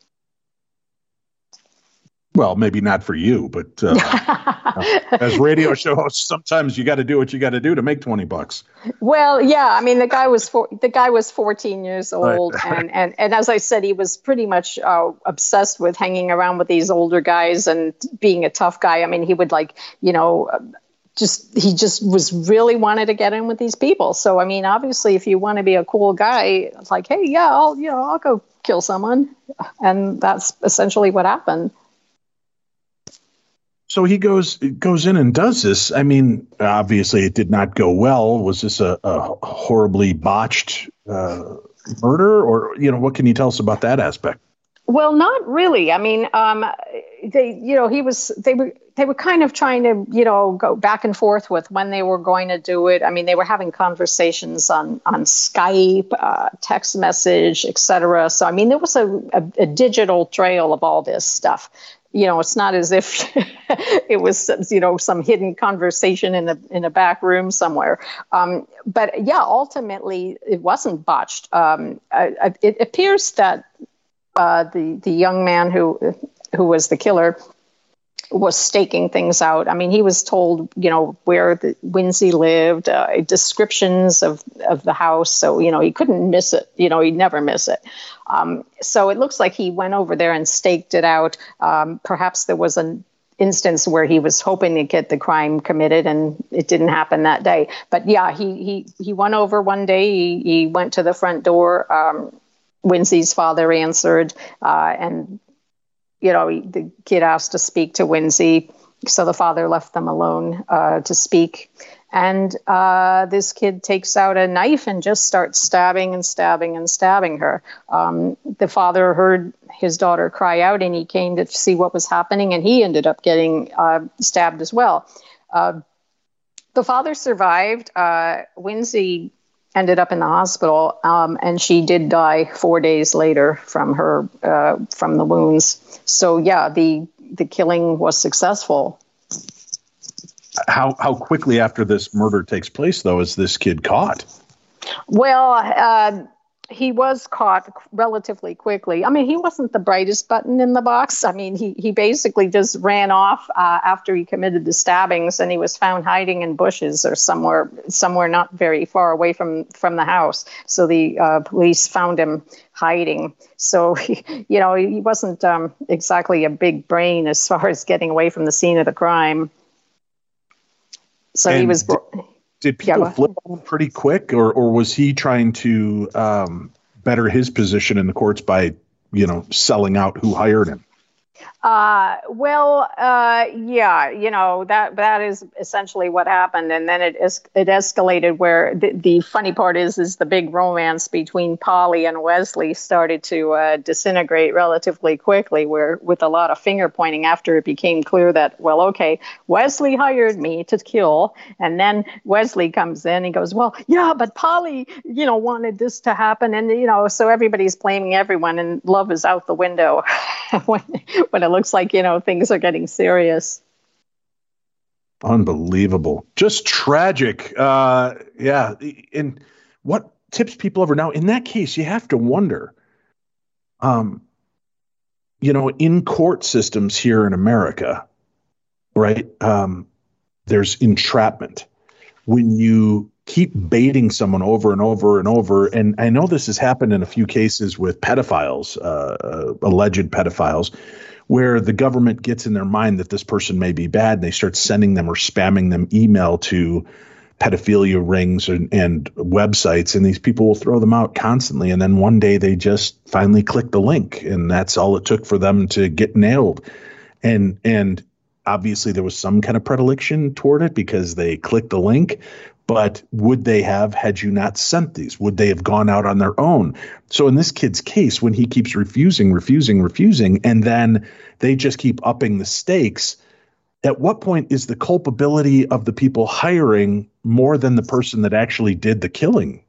Well, maybe not for you, but uh, as radio show hosts, sometimes you got to do what you got to do to make twenty bucks. Well, yeah, I mean, the guy was four, the guy was fourteen years old, Right. and, and and as I said, he was pretty much uh, obsessed with hanging around with these older guys and being a tough guy. I mean, he would like, you know. Just he just was really wanted to get in with these people. So I mean, obviously, if you want to be a cool guy, it's like, hey, yeah, I'll you know I'll go kill someone, and that's essentially what happened. So he goes goes in and does this. I mean, obviously, it did not go well. Was this a, a horribly botched uh, murder, or you know, what can you tell us about that aspect? Well, not really. I mean, um, they, you know, he was, they were, they were kind of trying to, you know, go back and forth with when they were going to do it. I mean, they were having conversations on, on Skype, uh, text message, et cetera. So, I mean, there was a, a, a digital trail of all this stuff. You know, it's not as if it was, you know, some hidden conversation in a in a back room somewhere. Um, but yeah, ultimately, it wasn't botched. Um, I, I, it appears that Uh, the the young man who who was the killer was staking things out. I mean, he was told, you know, where the Winsey lived, uh, descriptions of, of the house. So, you know, he couldn't miss it. You know, he'd never miss it. Um, so it looks like he went over there and staked it out. Um, perhaps there was an instance where he was hoping to get the crime committed and it didn't happen that day. But yeah, he he he went over one day. He, he went to the front door. Um, Winsey's father answered, uh, and, you know, he, the kid asked to speak to Winsey. So the father left them alone uh, to speak. And uh, this kid takes out a knife and just starts stabbing and stabbing and stabbing her. Um, the father heard his daughter cry out and he came to see what was happening, and he ended up getting uh, stabbed as well. Uh, the father survived. Uh, Winsey ended up in the hospital, um, and she did die four days later from her uh, from the wounds. So yeah, the the killing was successful. How how quickly after this murder takes place, though, is this kid caught? Well, uh, he was caught relatively quickly. I mean, he wasn't the brightest button in the box. I mean, he he basically just ran off uh, after he committed the stabbings, and he was found hiding in bushes or somewhere somewhere not very far away from, from the house. So the uh, police found him hiding. So, he, you know, he wasn't um, exactly a big brain as far as getting away from the scene of the crime. So And he was... Did, did people Yeah, flip on him pretty quick, or, or was he trying to um, better his position in the courts by, you know, selling out who hired him? Uh, well, uh, yeah, you know, that that is essentially what happened. And then it es- it escalated where the, the funny part is, is the big romance between Polly and Wesley started to uh, disintegrate relatively quickly, where with a lot of finger pointing after it became clear that, well, okay, Wesley hired me to kill. And then Wesley comes in and goes, well, yeah, but Polly, you know, wanted this to happen. And, you know, so everybody's blaming everyone and love is out the window when, when it looks like, you know, things are getting serious. Unbelievable. Just tragic. Uh, yeah. And what tips people over now, in that case, you have to wonder, um, you know, in court systems here in America, right? Um, there's entrapment. When you keep baiting someone over and over and over, and I know this has happened in a few cases with pedophiles, uh, alleged pedophiles, where the government gets in their mind that this person may be bad, and they start sending them or spamming them email to pedophilia rings and, and websites, and these people will throw them out constantly. And then one day they just finally click the link, and that's all it took for them to get nailed. And and obviously there was some kind of predilection toward it because they clicked the link. But would they have had you not sent these? Would they have gone out on their own? So in this kid's case, when he keeps refusing, refusing, refusing, and then they just keep upping the stakes, at what point is the culpability of the people hiring more than the person that actually did the killing?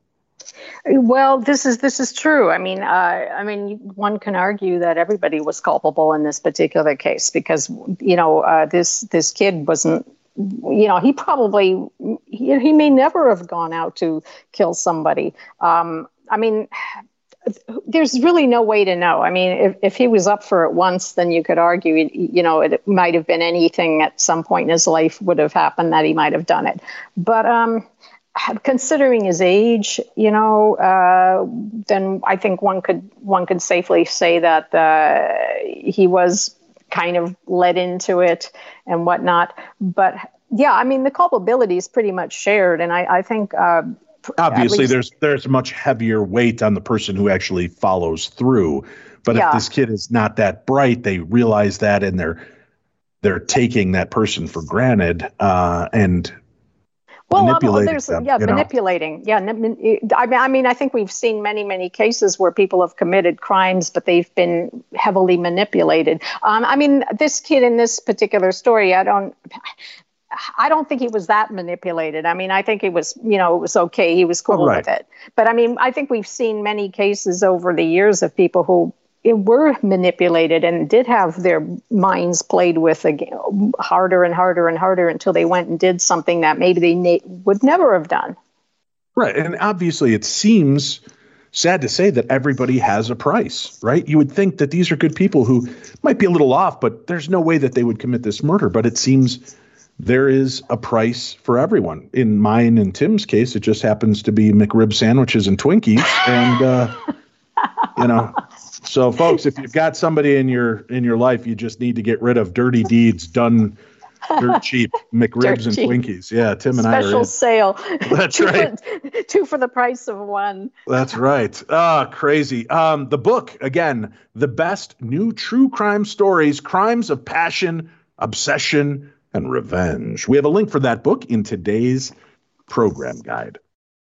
Well, this is this is true. I mean, uh, I mean, one can argue that everybody was culpable in this particular case because, you know, uh, this this kid wasn't. You know, he probably he, he may never have gone out to kill somebody. Um, I mean, there's really no way to know. I mean, if, if he was up for it once, then you could argue, you know, it might have been anything at some point in his life would have happened that he might have done it. But um, considering his age, you know, uh, then I think one could one could safely say that uh, he was kind of led into it and whatnot. But yeah, I mean, the culpability is pretty much shared. And I, I think uh, obviously least, there's there's much heavier weight on the person who actually follows through. But yeah. if this kid is not that bright, they realize that and they're they're taking that person for granted uh, and Well, manipulating there's them, yeah, you know? manipulating. Yeah, I mean, I mean, I think we've seen many, many cases where people have committed crimes, but they've been heavily manipulated. Um, I mean, this kid in this particular story, I don't, I don't think he was that manipulated. I mean, I think it was, you know, it was okay. He was cool right. with it. But I mean, I think we've seen many cases over the years of people who it were manipulated and did have their minds played with again, harder and harder and harder until they went and did something that maybe they na- would never have done. Right. And obviously it seems sad to say that everybody has a price, right? You would think that these are good people who might be a little off, but there's no way that they would commit this murder. But it seems there is a price for everyone. In mine and Tim's case, it just happens to be McRib sandwiches and Twinkies. And, uh, you know... So, folks, if you've got somebody in your in your life, you just need to get rid of dirty deeds done dirt cheap, McRibs dirt and cheap. Twinkies. Yeah, Tim and Special I are Special sale. That's two right. For, two for the price of one. That's right. Ah, oh, crazy. Um, the book, again, the best new true crime stories, crimes of passion, obsession, and revenge. We have a link for that book in today's program guide.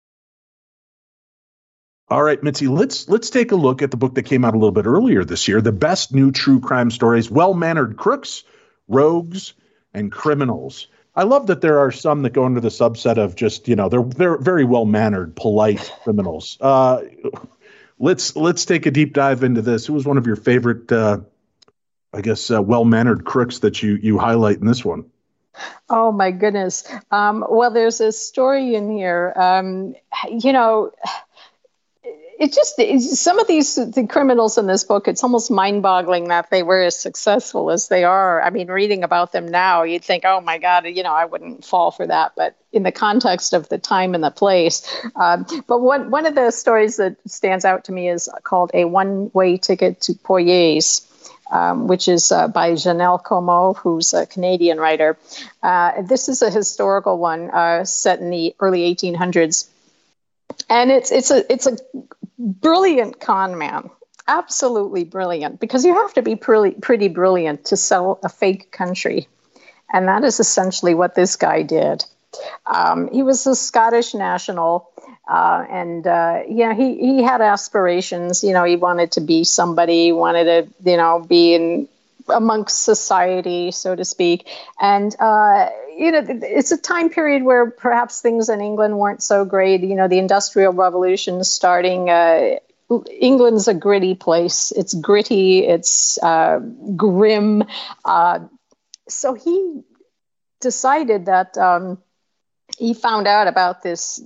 All right, Mitzi, let's let's take a look at the book that came out a little bit earlier this year, The Best New True Crime Stories, Well-Mannered Crooks, Rogues, and Criminals. I love that there are some that go into the subset of just, you know, they're they're very well-mannered, polite criminals. Uh, let's let's take a deep dive into this. Who was one of your favorite, uh, I guess, uh, well-mannered crooks that you you highlight in this one? Oh, my goodness. Um, well, there's a story in here, um, you know... It just it's, some of these the criminals in this book, it's almost mind-boggling that they were as successful as they are. I mean, reading about them now, you'd think, oh, my God, you know, I wouldn't fall for that. But in the context of the time and the place. Um, but one, one of the stories that stands out to me is called A One-Way Ticket to Poyais, um, which is uh, by Janelle Comeau, who's a Canadian writer. Uh, this is a historical one uh, set in the early eighteen hundreds. And it's it's a it's a brilliant con man. absolutely brilliant, because you have to be pretty, pretty brilliant to sell a fake country. And that is essentially what this guy did. Um, he was a Scottish national, uh, and, uh, you know, he, he had aspirations. You know, he wanted to be somebody, he wanted to, you know, be in amongst society, so to speak. And, uh, you know, it's a time period where perhaps things in England weren't so great. You know, the Industrial Revolution starting, uh, England's a gritty place. It's gritty, it's uh, grim. Uh, so he decided that um, he found out about this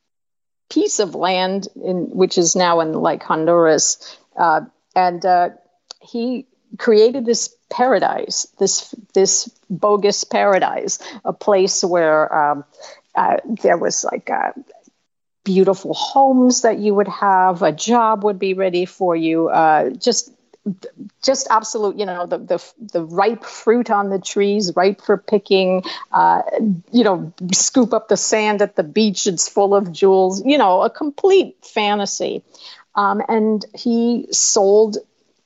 piece of land, in which is now in like Honduras. Uh, and uh, he created this paradise, this this bogus paradise, a place where um, uh, there was like uh, beautiful homes that you would have, a job would be ready for you, uh, just just absolute, you know, the, the the ripe fruit on the trees, ripe for picking, uh, you know, scoop up the sand at the beach, it's full of jewels, you know, a complete fantasy. Um, and he sold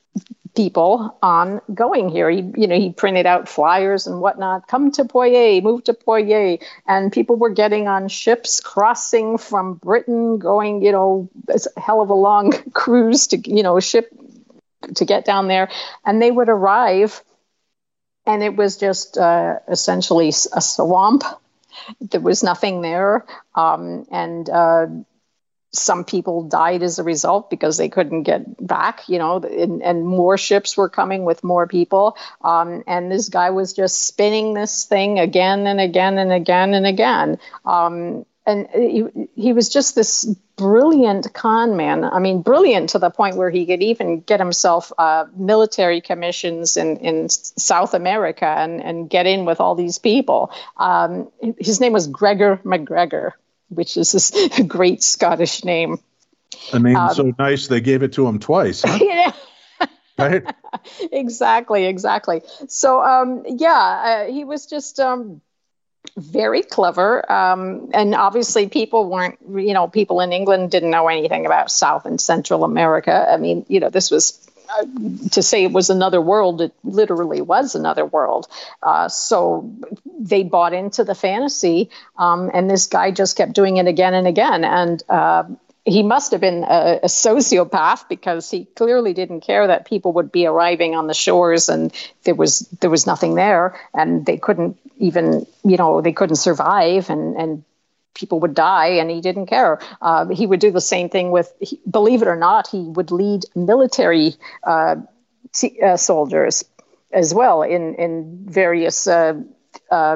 people on going here. He, you know, he printed out flyers and whatnot. Come to Poitiers, move to Poitiers, and people were getting on ships crossing from Britain, going, you know, it's a hell of a long cruise to, you know, ship to get down there, and they would arrive, and it was just uh, essentially a swamp. There was nothing there, um, and. Uh, Some people died as a result because they couldn't get back, you know, and, and more ships were coming with more people. Um, and this guy was just spinning this thing again and again and again and again. Um, and he, he was just this brilliant con man. I mean, brilliant to the point where he could even get himself uh, military commissions in, in South America and, and get in with all these people. Um, his name was Gregor MacGregor, which is this great Scottish name. I mean, um, so nice they gave it to him twice. Huh? Yeah. Right? Exactly, exactly. So, um, yeah, uh, he was just um, very clever. Um, and obviously people weren't, you know, people in England didn't know anything about South and Central America. I mean, you know, this was, uh, to say it was another world, it literally was another world. Uh, so they bought into the fantasy, um, and this guy just kept doing it again and again. And uh, he must have been a, a sociopath, because he clearly didn't care that people would be arriving on the shores and there was there was nothing there, and they couldn't even, you know, they couldn't survive, and and people would die, and he didn't care. Uh, he would do the same thing with, he, believe it or not, he would lead military uh, t- uh, soldiers as well in in various uh, uh,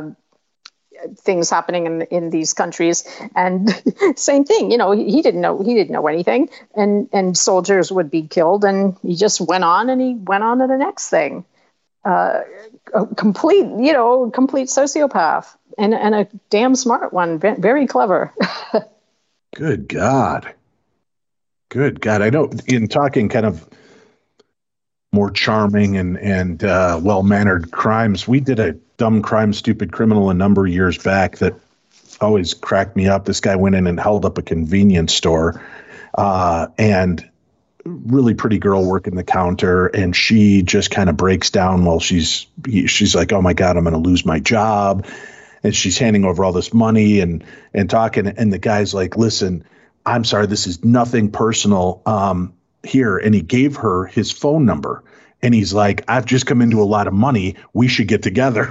things happening in in these countries. And same thing, you know, he, he didn't know he didn't know anything, and and soldiers would be killed, and he just went on and he went on to the next thing. Uh, a complete, you know, complete sociopath, and and a damn smart one, very clever. Good God. Good God. I know, in talking kind of more charming and, and uh, well-mannered crimes, we did a dumb crime, stupid criminal a number of years back that always cracked me up. This guy went in and held up a convenience store, uh, and really pretty girl working the counter, and she just kind of breaks down while she's she's like, oh my God, I'm going to lose my job. And she's handing over all this money and and talking, and the guy's like, listen, I'm sorry, this is nothing personal, um here. And he gave her his phone number, and he's like, I've just come into a lot of money, we should get together.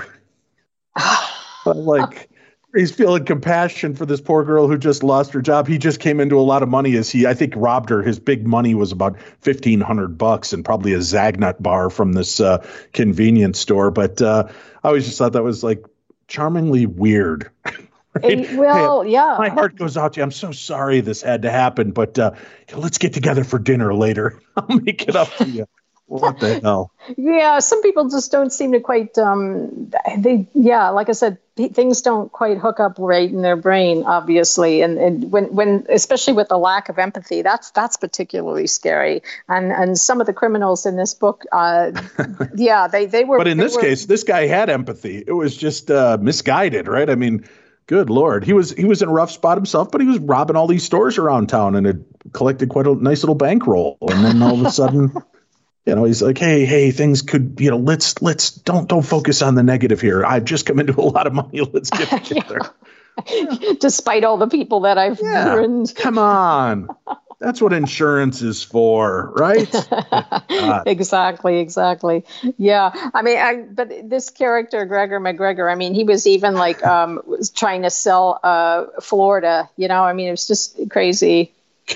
Like, he's feeling compassion for this poor girl who just lost her job. He just came into a lot of money as he, I think, robbed her. His big money was about fifteen hundred bucks and probably a Zagnut bar from this uh, convenience store. But uh, I always just thought that was like charmingly weird. Right? Hey, well, hey, yeah. My heart goes out to you. I'm so sorry this had to happen, but uh, let's get together for dinner later. I'll make it up to you. What the hell? Yeah, some people just don't seem to quite, um, they, yeah, like I said, th- things don't quite hook up right in their brain, obviously. And, and when, when, especially with the lack of empathy, that's, that's particularly scary. And, and some of the criminals in this book, uh, yeah, they, they were. But in this were, case, this guy had empathy. It was just uh, misguided, right? I mean, Good Lord. He was he was in a rough spot himself, but he was robbing all these stores around town and had collected quite a nice little bankroll. And then all of a sudden, you know, he's like, hey, hey, things could, you know, let's let's don't don't focus on the negative here. I've just come into a lot of money. Let's get together. Yeah. Despite all the people that I've yeah. ruined. Come on. That's what insurance is for, right? exactly, exactly. Yeah, I mean, I, but this character, Gregor McGregor, I mean, he was even like um, was trying to sell uh, Florida. You know, I mean, it was just crazy.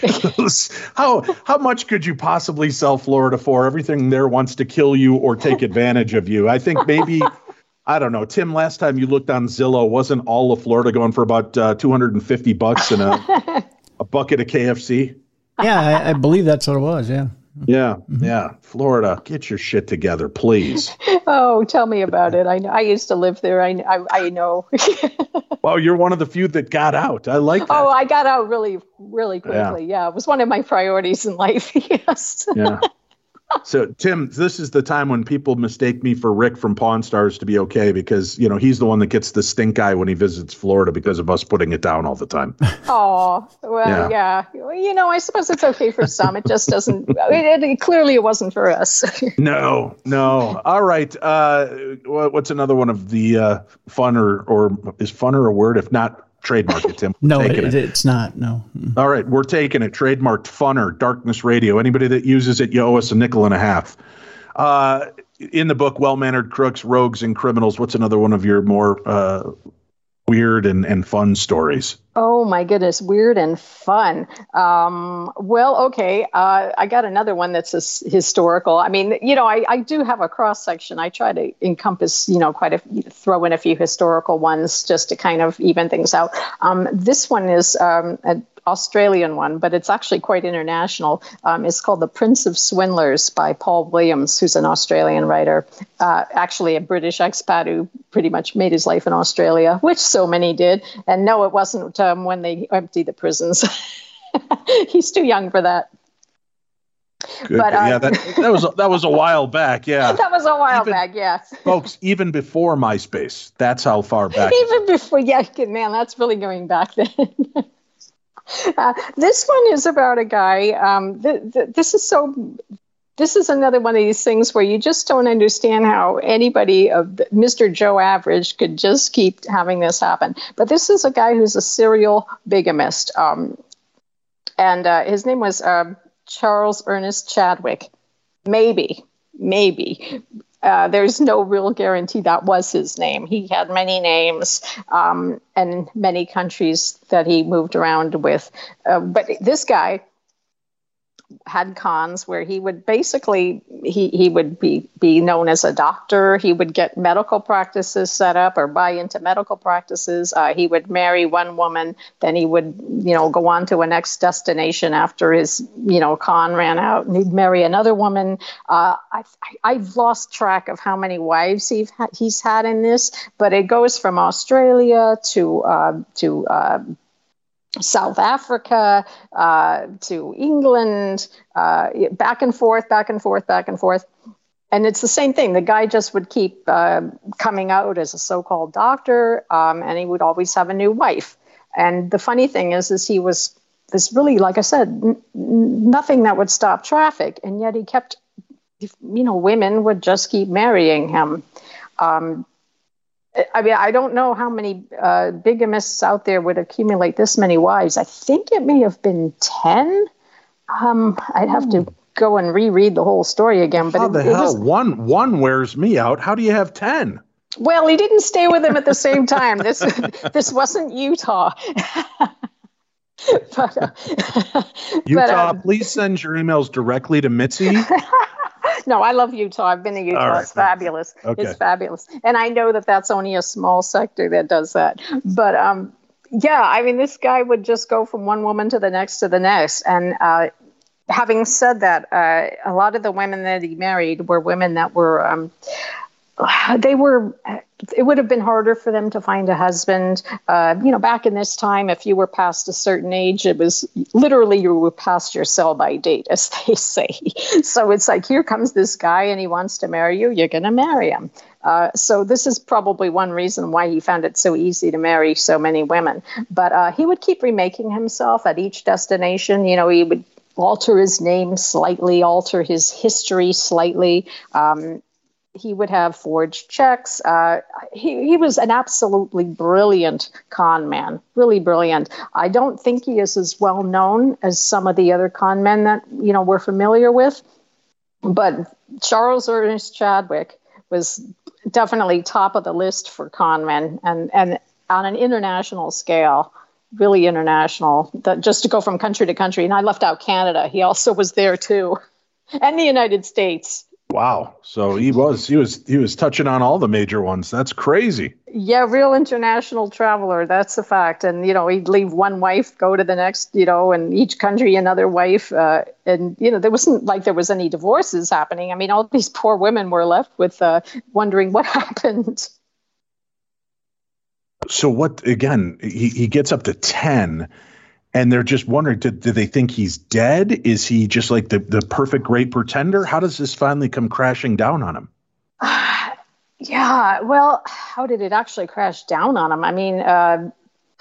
how how much could you possibly sell Florida for? Everything there wants to kill you or take advantage of you. I think maybe. I don't know, Tim. Last time you looked on Zillow, wasn't all of Florida going for about uh, two hundred fifty bucks and a a bucket of K F C? Yeah, I, I believe that's what it was. Yeah. Yeah. Mm-hmm. Yeah. Florida, get your shit together, please. Oh, tell me about it. I know. I used to live there. I, I, I know. Well, you're one of the few that got out. I like that. Oh, I got out really, really quickly. Yeah. yeah. It was one of my priorities in life. Yes. Yeah. So, Tim, this is the time when people mistake me for Rick from Pawn Stars to be okay because, you know, he's the one that gets the stink eye when he visits Florida because of us putting it down all the time. Oh, well, yeah. yeah. Well, you know, I suppose it's okay for some. It just doesn't. It, it, clearly, it wasn't for us. no, no. All right. Uh, what's another one of the uh, fun or, or is funner a word? If not, trademark it, Tim. no, it, it. it's not. No. All right. We're taking it. Trademarked funner, Darkness Radio. Anybody that uses it, you owe us a nickel and a half. Uh, in the book, Well-Mannered Crooks, Rogues, and Criminals, what's another one of your more uh, weird and, and fun stories? Oh, my goodness. Weird and fun. Um, well, okay. Uh, I got another one that's a, historical. I mean, you know, I, I do have a cross section. I try to encompass, you know, quite a throw in a few historical ones just to kind of even things out. Um, this one is um, an Australian one, but it's actually quite international. Um, it's called The Prince of Swindlers by Paul Williams, who's an Australian writer, uh, actually a British expat who pretty much made his life in Australia, which so many did. And no, it wasn't um, when they emptied the prisons. He's too young for that. Good. But, uh, yeah, that, that was that was a while back. Yeah, that was a while even, back. Yes, folks, even before MySpace, that's how far back. Even before, yeah, man, that's really going back then. uh, this one is about a guy. Um, th- th- this is so. This is another one of these things where you just don't understand how anybody of Mister Joe Average could just keep having this happen. But this is a guy who's a serial bigamist, um, and uh, his name was. Uh, Charles Ernest Chadwick. Maybe, maybe. Uh, there's no real guarantee that was his name. He had many names um, and many countries that he moved around with. Uh, but this guy had cons where he would basically, he, he would be, be known as a doctor. He would get medical practices set up or buy into medical practices. Uh, he would marry one woman, then he would, you know, go on to a next destination after his, you know, con ran out, and he'd marry another woman. Uh, I, I've lost track of how many wives he's had, he's had in this, but it goes from Australia to, uh, to, uh, South Africa, uh, to England, uh, back and forth, back and forth, back and forth. And it's the same thing. The guy just would keep uh, coming out as a so-called doctor, um, and he would always have a new wife. And the funny thing is, is he was this really, like I said, n- nothing that would stop traffic. And yet he kept, you know, women would just keep marrying him. Um, I mean, I don't know how many uh, bigamists out there would accumulate this many wives. I think it may have been ten. Um, I'd have to go and reread the whole story again. But how it, the it hell? was, one one wears me out. How do you have ten? Well, he didn't stay with him at the same time. This this wasn't Utah. but, uh, Utah, but, um, please send your emails directly to Mitzi. No, I love Utah. I've been to Utah. Right. It's fabulous. Okay. It's fabulous. And I know that that's only a small sector that does that. But um, yeah, I mean, this guy would just go from one woman to the next to the next. And uh, having said that, uh, a lot of the women that he married were women that were um, they were, it would have been harder for them to find a husband. Uh, you know, back in this time, if you were past a certain age, it was literally you were past your sell-by date, as they say. So it's like, here comes this guy and he wants to marry you. You're going to marry him. Uh, so this is probably one reason why he found it so easy to marry so many women. But uh, he would keep remaking himself at each destination. You know, he would alter his name slightly, alter his history slightly. Um, he would have forged checks. Uh, he, he was an absolutely brilliant con man, really brilliant. I don't think he is as well known as some of the other con men that, you know, we're familiar with. But Charles Ernest Chadwick was definitely top of the list for con men, and, and on an international scale, really international, that just to go from country to country. And I left out Canada. He also was there too, and the United States. Wow. So he was, he was, he was touching on all the major ones. That's crazy. Yeah. Real international traveler. That's a fact. And, you know, he'd leave one wife, go to the next, you know, and each country, another wife. Uh, and, you know, there wasn't like there was any divorces happening. I mean, all these poor women were left with uh, wondering what happened. So what, again, he, he gets up to ten. And they're just wondering, do, do they think he's dead? Is he just like the, the perfect great pretender? How does this finally come crashing down on him? Uh, yeah, well, how did it actually crash down on him? I mean, uh,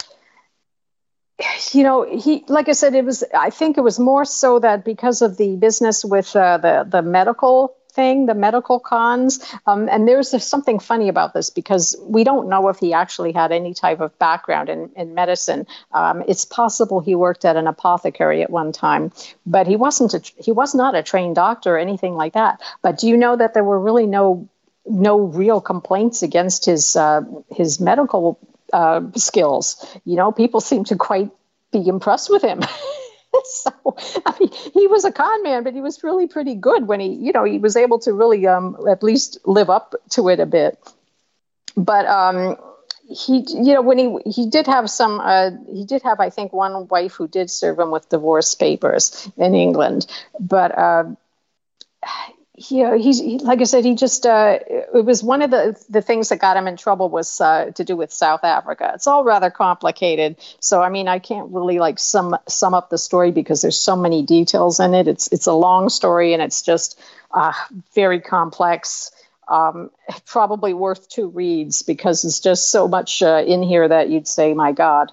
you know, he, like I said, it was, I think it was more so that because of the business with uh, the, the medical thing, the medical cons. Um, and there's something funny about this because we don't know if he actually had any type of background in, in medicine. Um, it's possible he worked at an apothecary at one time, but he wasn't a, he was not a trained doctor or anything like that. But do you know that there were really no no real complaints against his uh, his medical uh, skills? You know, people seem to quite be impressed with him. So, I mean, he was a con man, but he was really pretty good when he, you know, he was able to really um, at least live up to it a bit. But um, he, you know, when he he did have some, uh, he did have, I think, one wife who did serve him with divorce papers in England. But uh, you know, he's he, like I said, he just uh, it was one of the the things that got him in trouble was uh, to do with South Africa. It's all rather complicated, so I mean, I can't really like sum sum up the story because there's so many details in it. It's it's a long story and it's just uh, very complex. Um, probably worth two reads because it's just so much uh, in here that you'd say, "My God,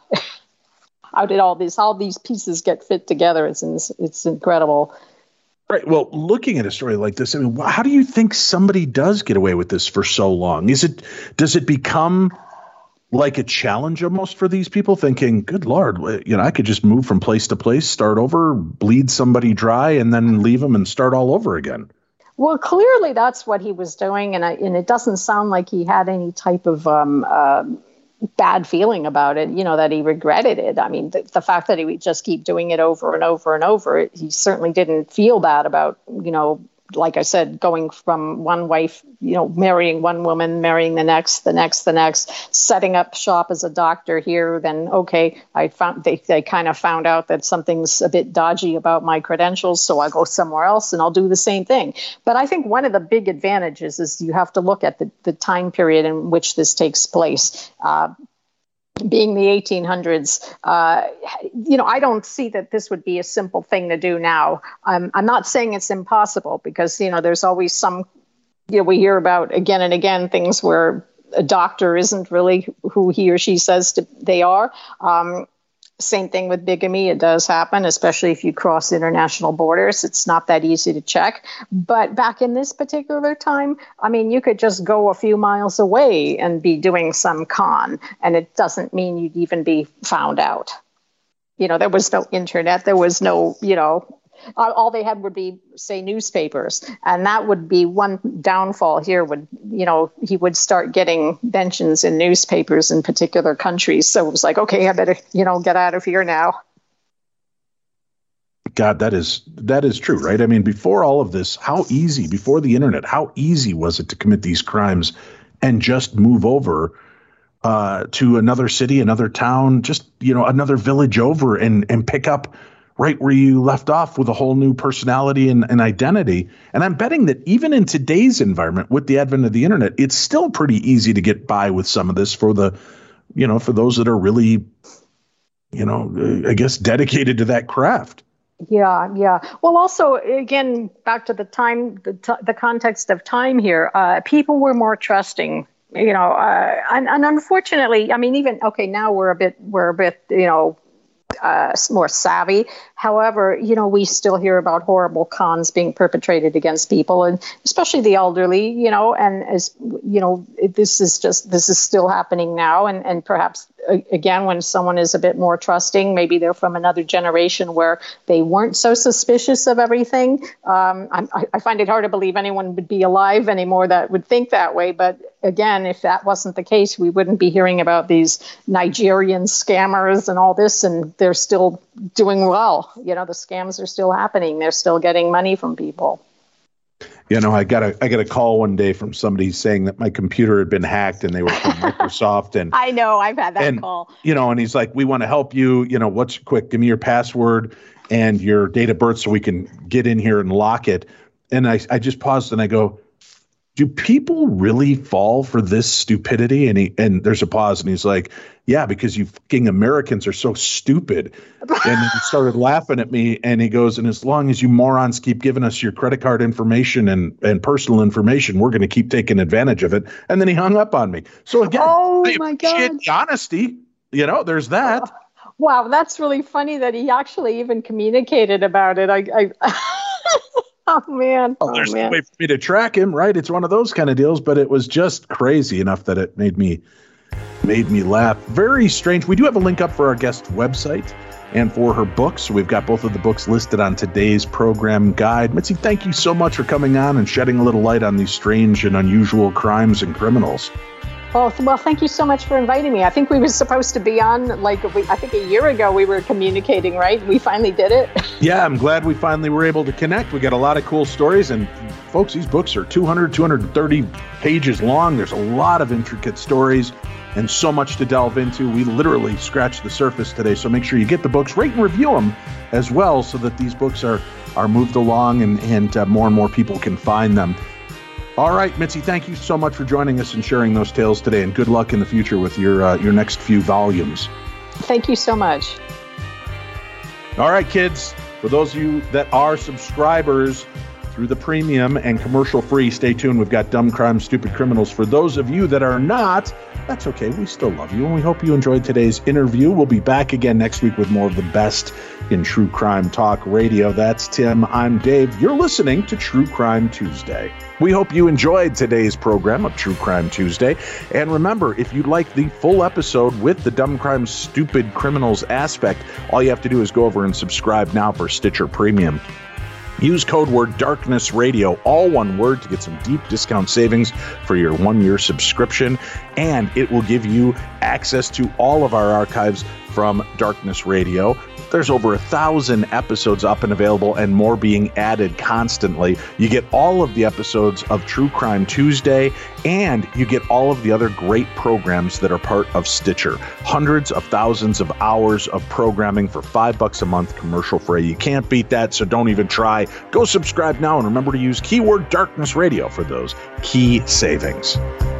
how did all these all these pieces get fit together?" It's it's incredible. Right. Well, looking at a story like this, I mean, how do you think somebody does get away with this for so long? Is it, does it become like a challenge almost for these people thinking, good Lord, you know, I could just move from place to place, start over, bleed somebody dry, and then leave them and start all over again? Well, clearly that's what he was doing. And, I, and it doesn't sound like he had any type of um, uh, bad feeling about it, you know, that he regretted it. I mean, the, the fact that he would just keep doing it over and over and over, he certainly didn't feel bad about, you know, like I said, going from one wife, you know, marrying one woman, marrying the next, the next, the next, setting up shop as a doctor here. Then, okay, I found they, they kind of found out that something's a bit dodgy about my credentials. So I go somewhere else and I'll do the same thing. But I think one of the big advantages is you have to look at the, the time period in which this takes place. Uh, Being the eighteen hundreds, uh, you know, I don't see that this would be a simple thing to do now. Um, I'm not saying it's impossible because, you know, there's always some, you know, we hear about again and again things where a doctor isn't really who he or she says to, they are. Um, Same thing with bigamy. It does happen, especially if you cross international borders. It's not that easy to check. But back in this particular time, I mean, you could just go a few miles away and be doing some con, and it doesn't mean you'd even be found out. You know, there was no internet. There was no, you know, all they had would be, say, newspapers. And that would be one downfall here would, you know, he would start getting mentions in newspapers in particular countries. So it was like, okay, I better, you know, get out of here now. God, that is that is true, right? I mean, before all of this, how easy, before the internet, how easy was it to commit these crimes and just move over uh, to another city, another town, just, you know, another village over and, and pick up right where you left off with a whole new personality and, and identity. And I'm betting that even in today's environment with the advent of the internet, it's still pretty easy to get by with some of this for the, you know, for those that are really, you know, I guess dedicated to that craft. Yeah, yeah. Well, also, again, back to the time, the, t- the context of time here, uh, people were more trusting, you know, uh, and, and unfortunately, I mean, even, okay, now we're a bit, we're a bit, you know, uh, more savvy. However, you know, we still hear about horrible cons being perpetrated against people, and especially the elderly, you know, and as, you know, this is just, this is still happening now. And, and perhaps, again, when someone is a bit more trusting, maybe they're from another generation where they weren't so suspicious of everything. Um, I, I find it hard to believe anyone would be alive anymore that would think that way. But again, if that wasn't the case, we wouldn't be hearing about these Nigerian scammers and all this, and they're still doing well. You know, the scams are still happening. They're still getting money from people. You know, I got a I got a call one day from somebody saying that my computer had been hacked and they were from Microsoft. And I know, I've had that and, call. You know, and he's like, we want to help you. You know, what's quick? Give me your password and your date of birth so we can get in here and lock it. And I, I just paused and I go, do people really fall for this stupidity? And he and there's a pause and he's like, yeah, because you fucking Americans are so stupid. And he started laughing at me and he goes, and as long as you morons keep giving us your credit card information and, and personal information, we're going to keep taking advantage of it. And then he hung up on me. So again, oh I my God, the honesty, you know, there's that. Oh, wow, that's really funny that he actually even communicated about it. I, I Oh, man. Well, there's oh, man. no way for me to track him, right? It's one of those kind of deals, but it was just crazy enough that it made me made me laugh. Very strange. We do have a link up for our guest website and for her books. So we've got both of the books listed on today's program guide. Mitzi, thank you so much for coming on and shedding a little light on these strange and unusual crimes and criminals. Well, well, thank you so much for inviting me. I think we were supposed to be on, like, we, I think a year ago we were communicating, right? We finally did it. Yeah, I'm glad we finally were able to connect. We got a lot of cool stories. And folks, these books are two hundred, two hundred thirty pages long. There's a lot of intricate stories and so much to delve into. We literally scratched the surface today. So make sure you get the books, rate and review them as well so that these books are, are moved along and, and uh, more and more people can find them. All right, Mitzi, thank you so much for joining us and sharing those tales today, and good luck in the future with your uh, your next few volumes. Thank you so much. All right, kids, for those of you that are subscribers through the premium and commercial free, stay tuned. We've got Dumb Crimes, Stupid Criminals. For those of you that are not, that's okay. We still love you, and we hope you enjoyed today's interview. We'll be back again next week with more of the best in true crime talk radio. That's Tim. I'm Dave. You're listening to True Crime Tuesday. We hope you enjoyed today's program of True Crime Tuesday. And remember, if you'd like the full episode with the Dumb Crimes, Stupid Criminals aspect, all you have to do is go over and subscribe now for Stitcher Premium. Use code word Darkness Radio, all one word, to get some deep discount savings for your one-year subscription, and it will give you access to all of our archives from Darkness Radio. There's over a thousand episodes up and available, and more being added constantly. You get all of the episodes of True Crime Tuesday, and you get all of the other great programs that are part of Stitcher. Hundreds of thousands of hours of programming for five bucks a month, commercial free. You can't beat that, so don't even try. Go subscribe now, and remember to use keyword Darkness Radio for those key savings.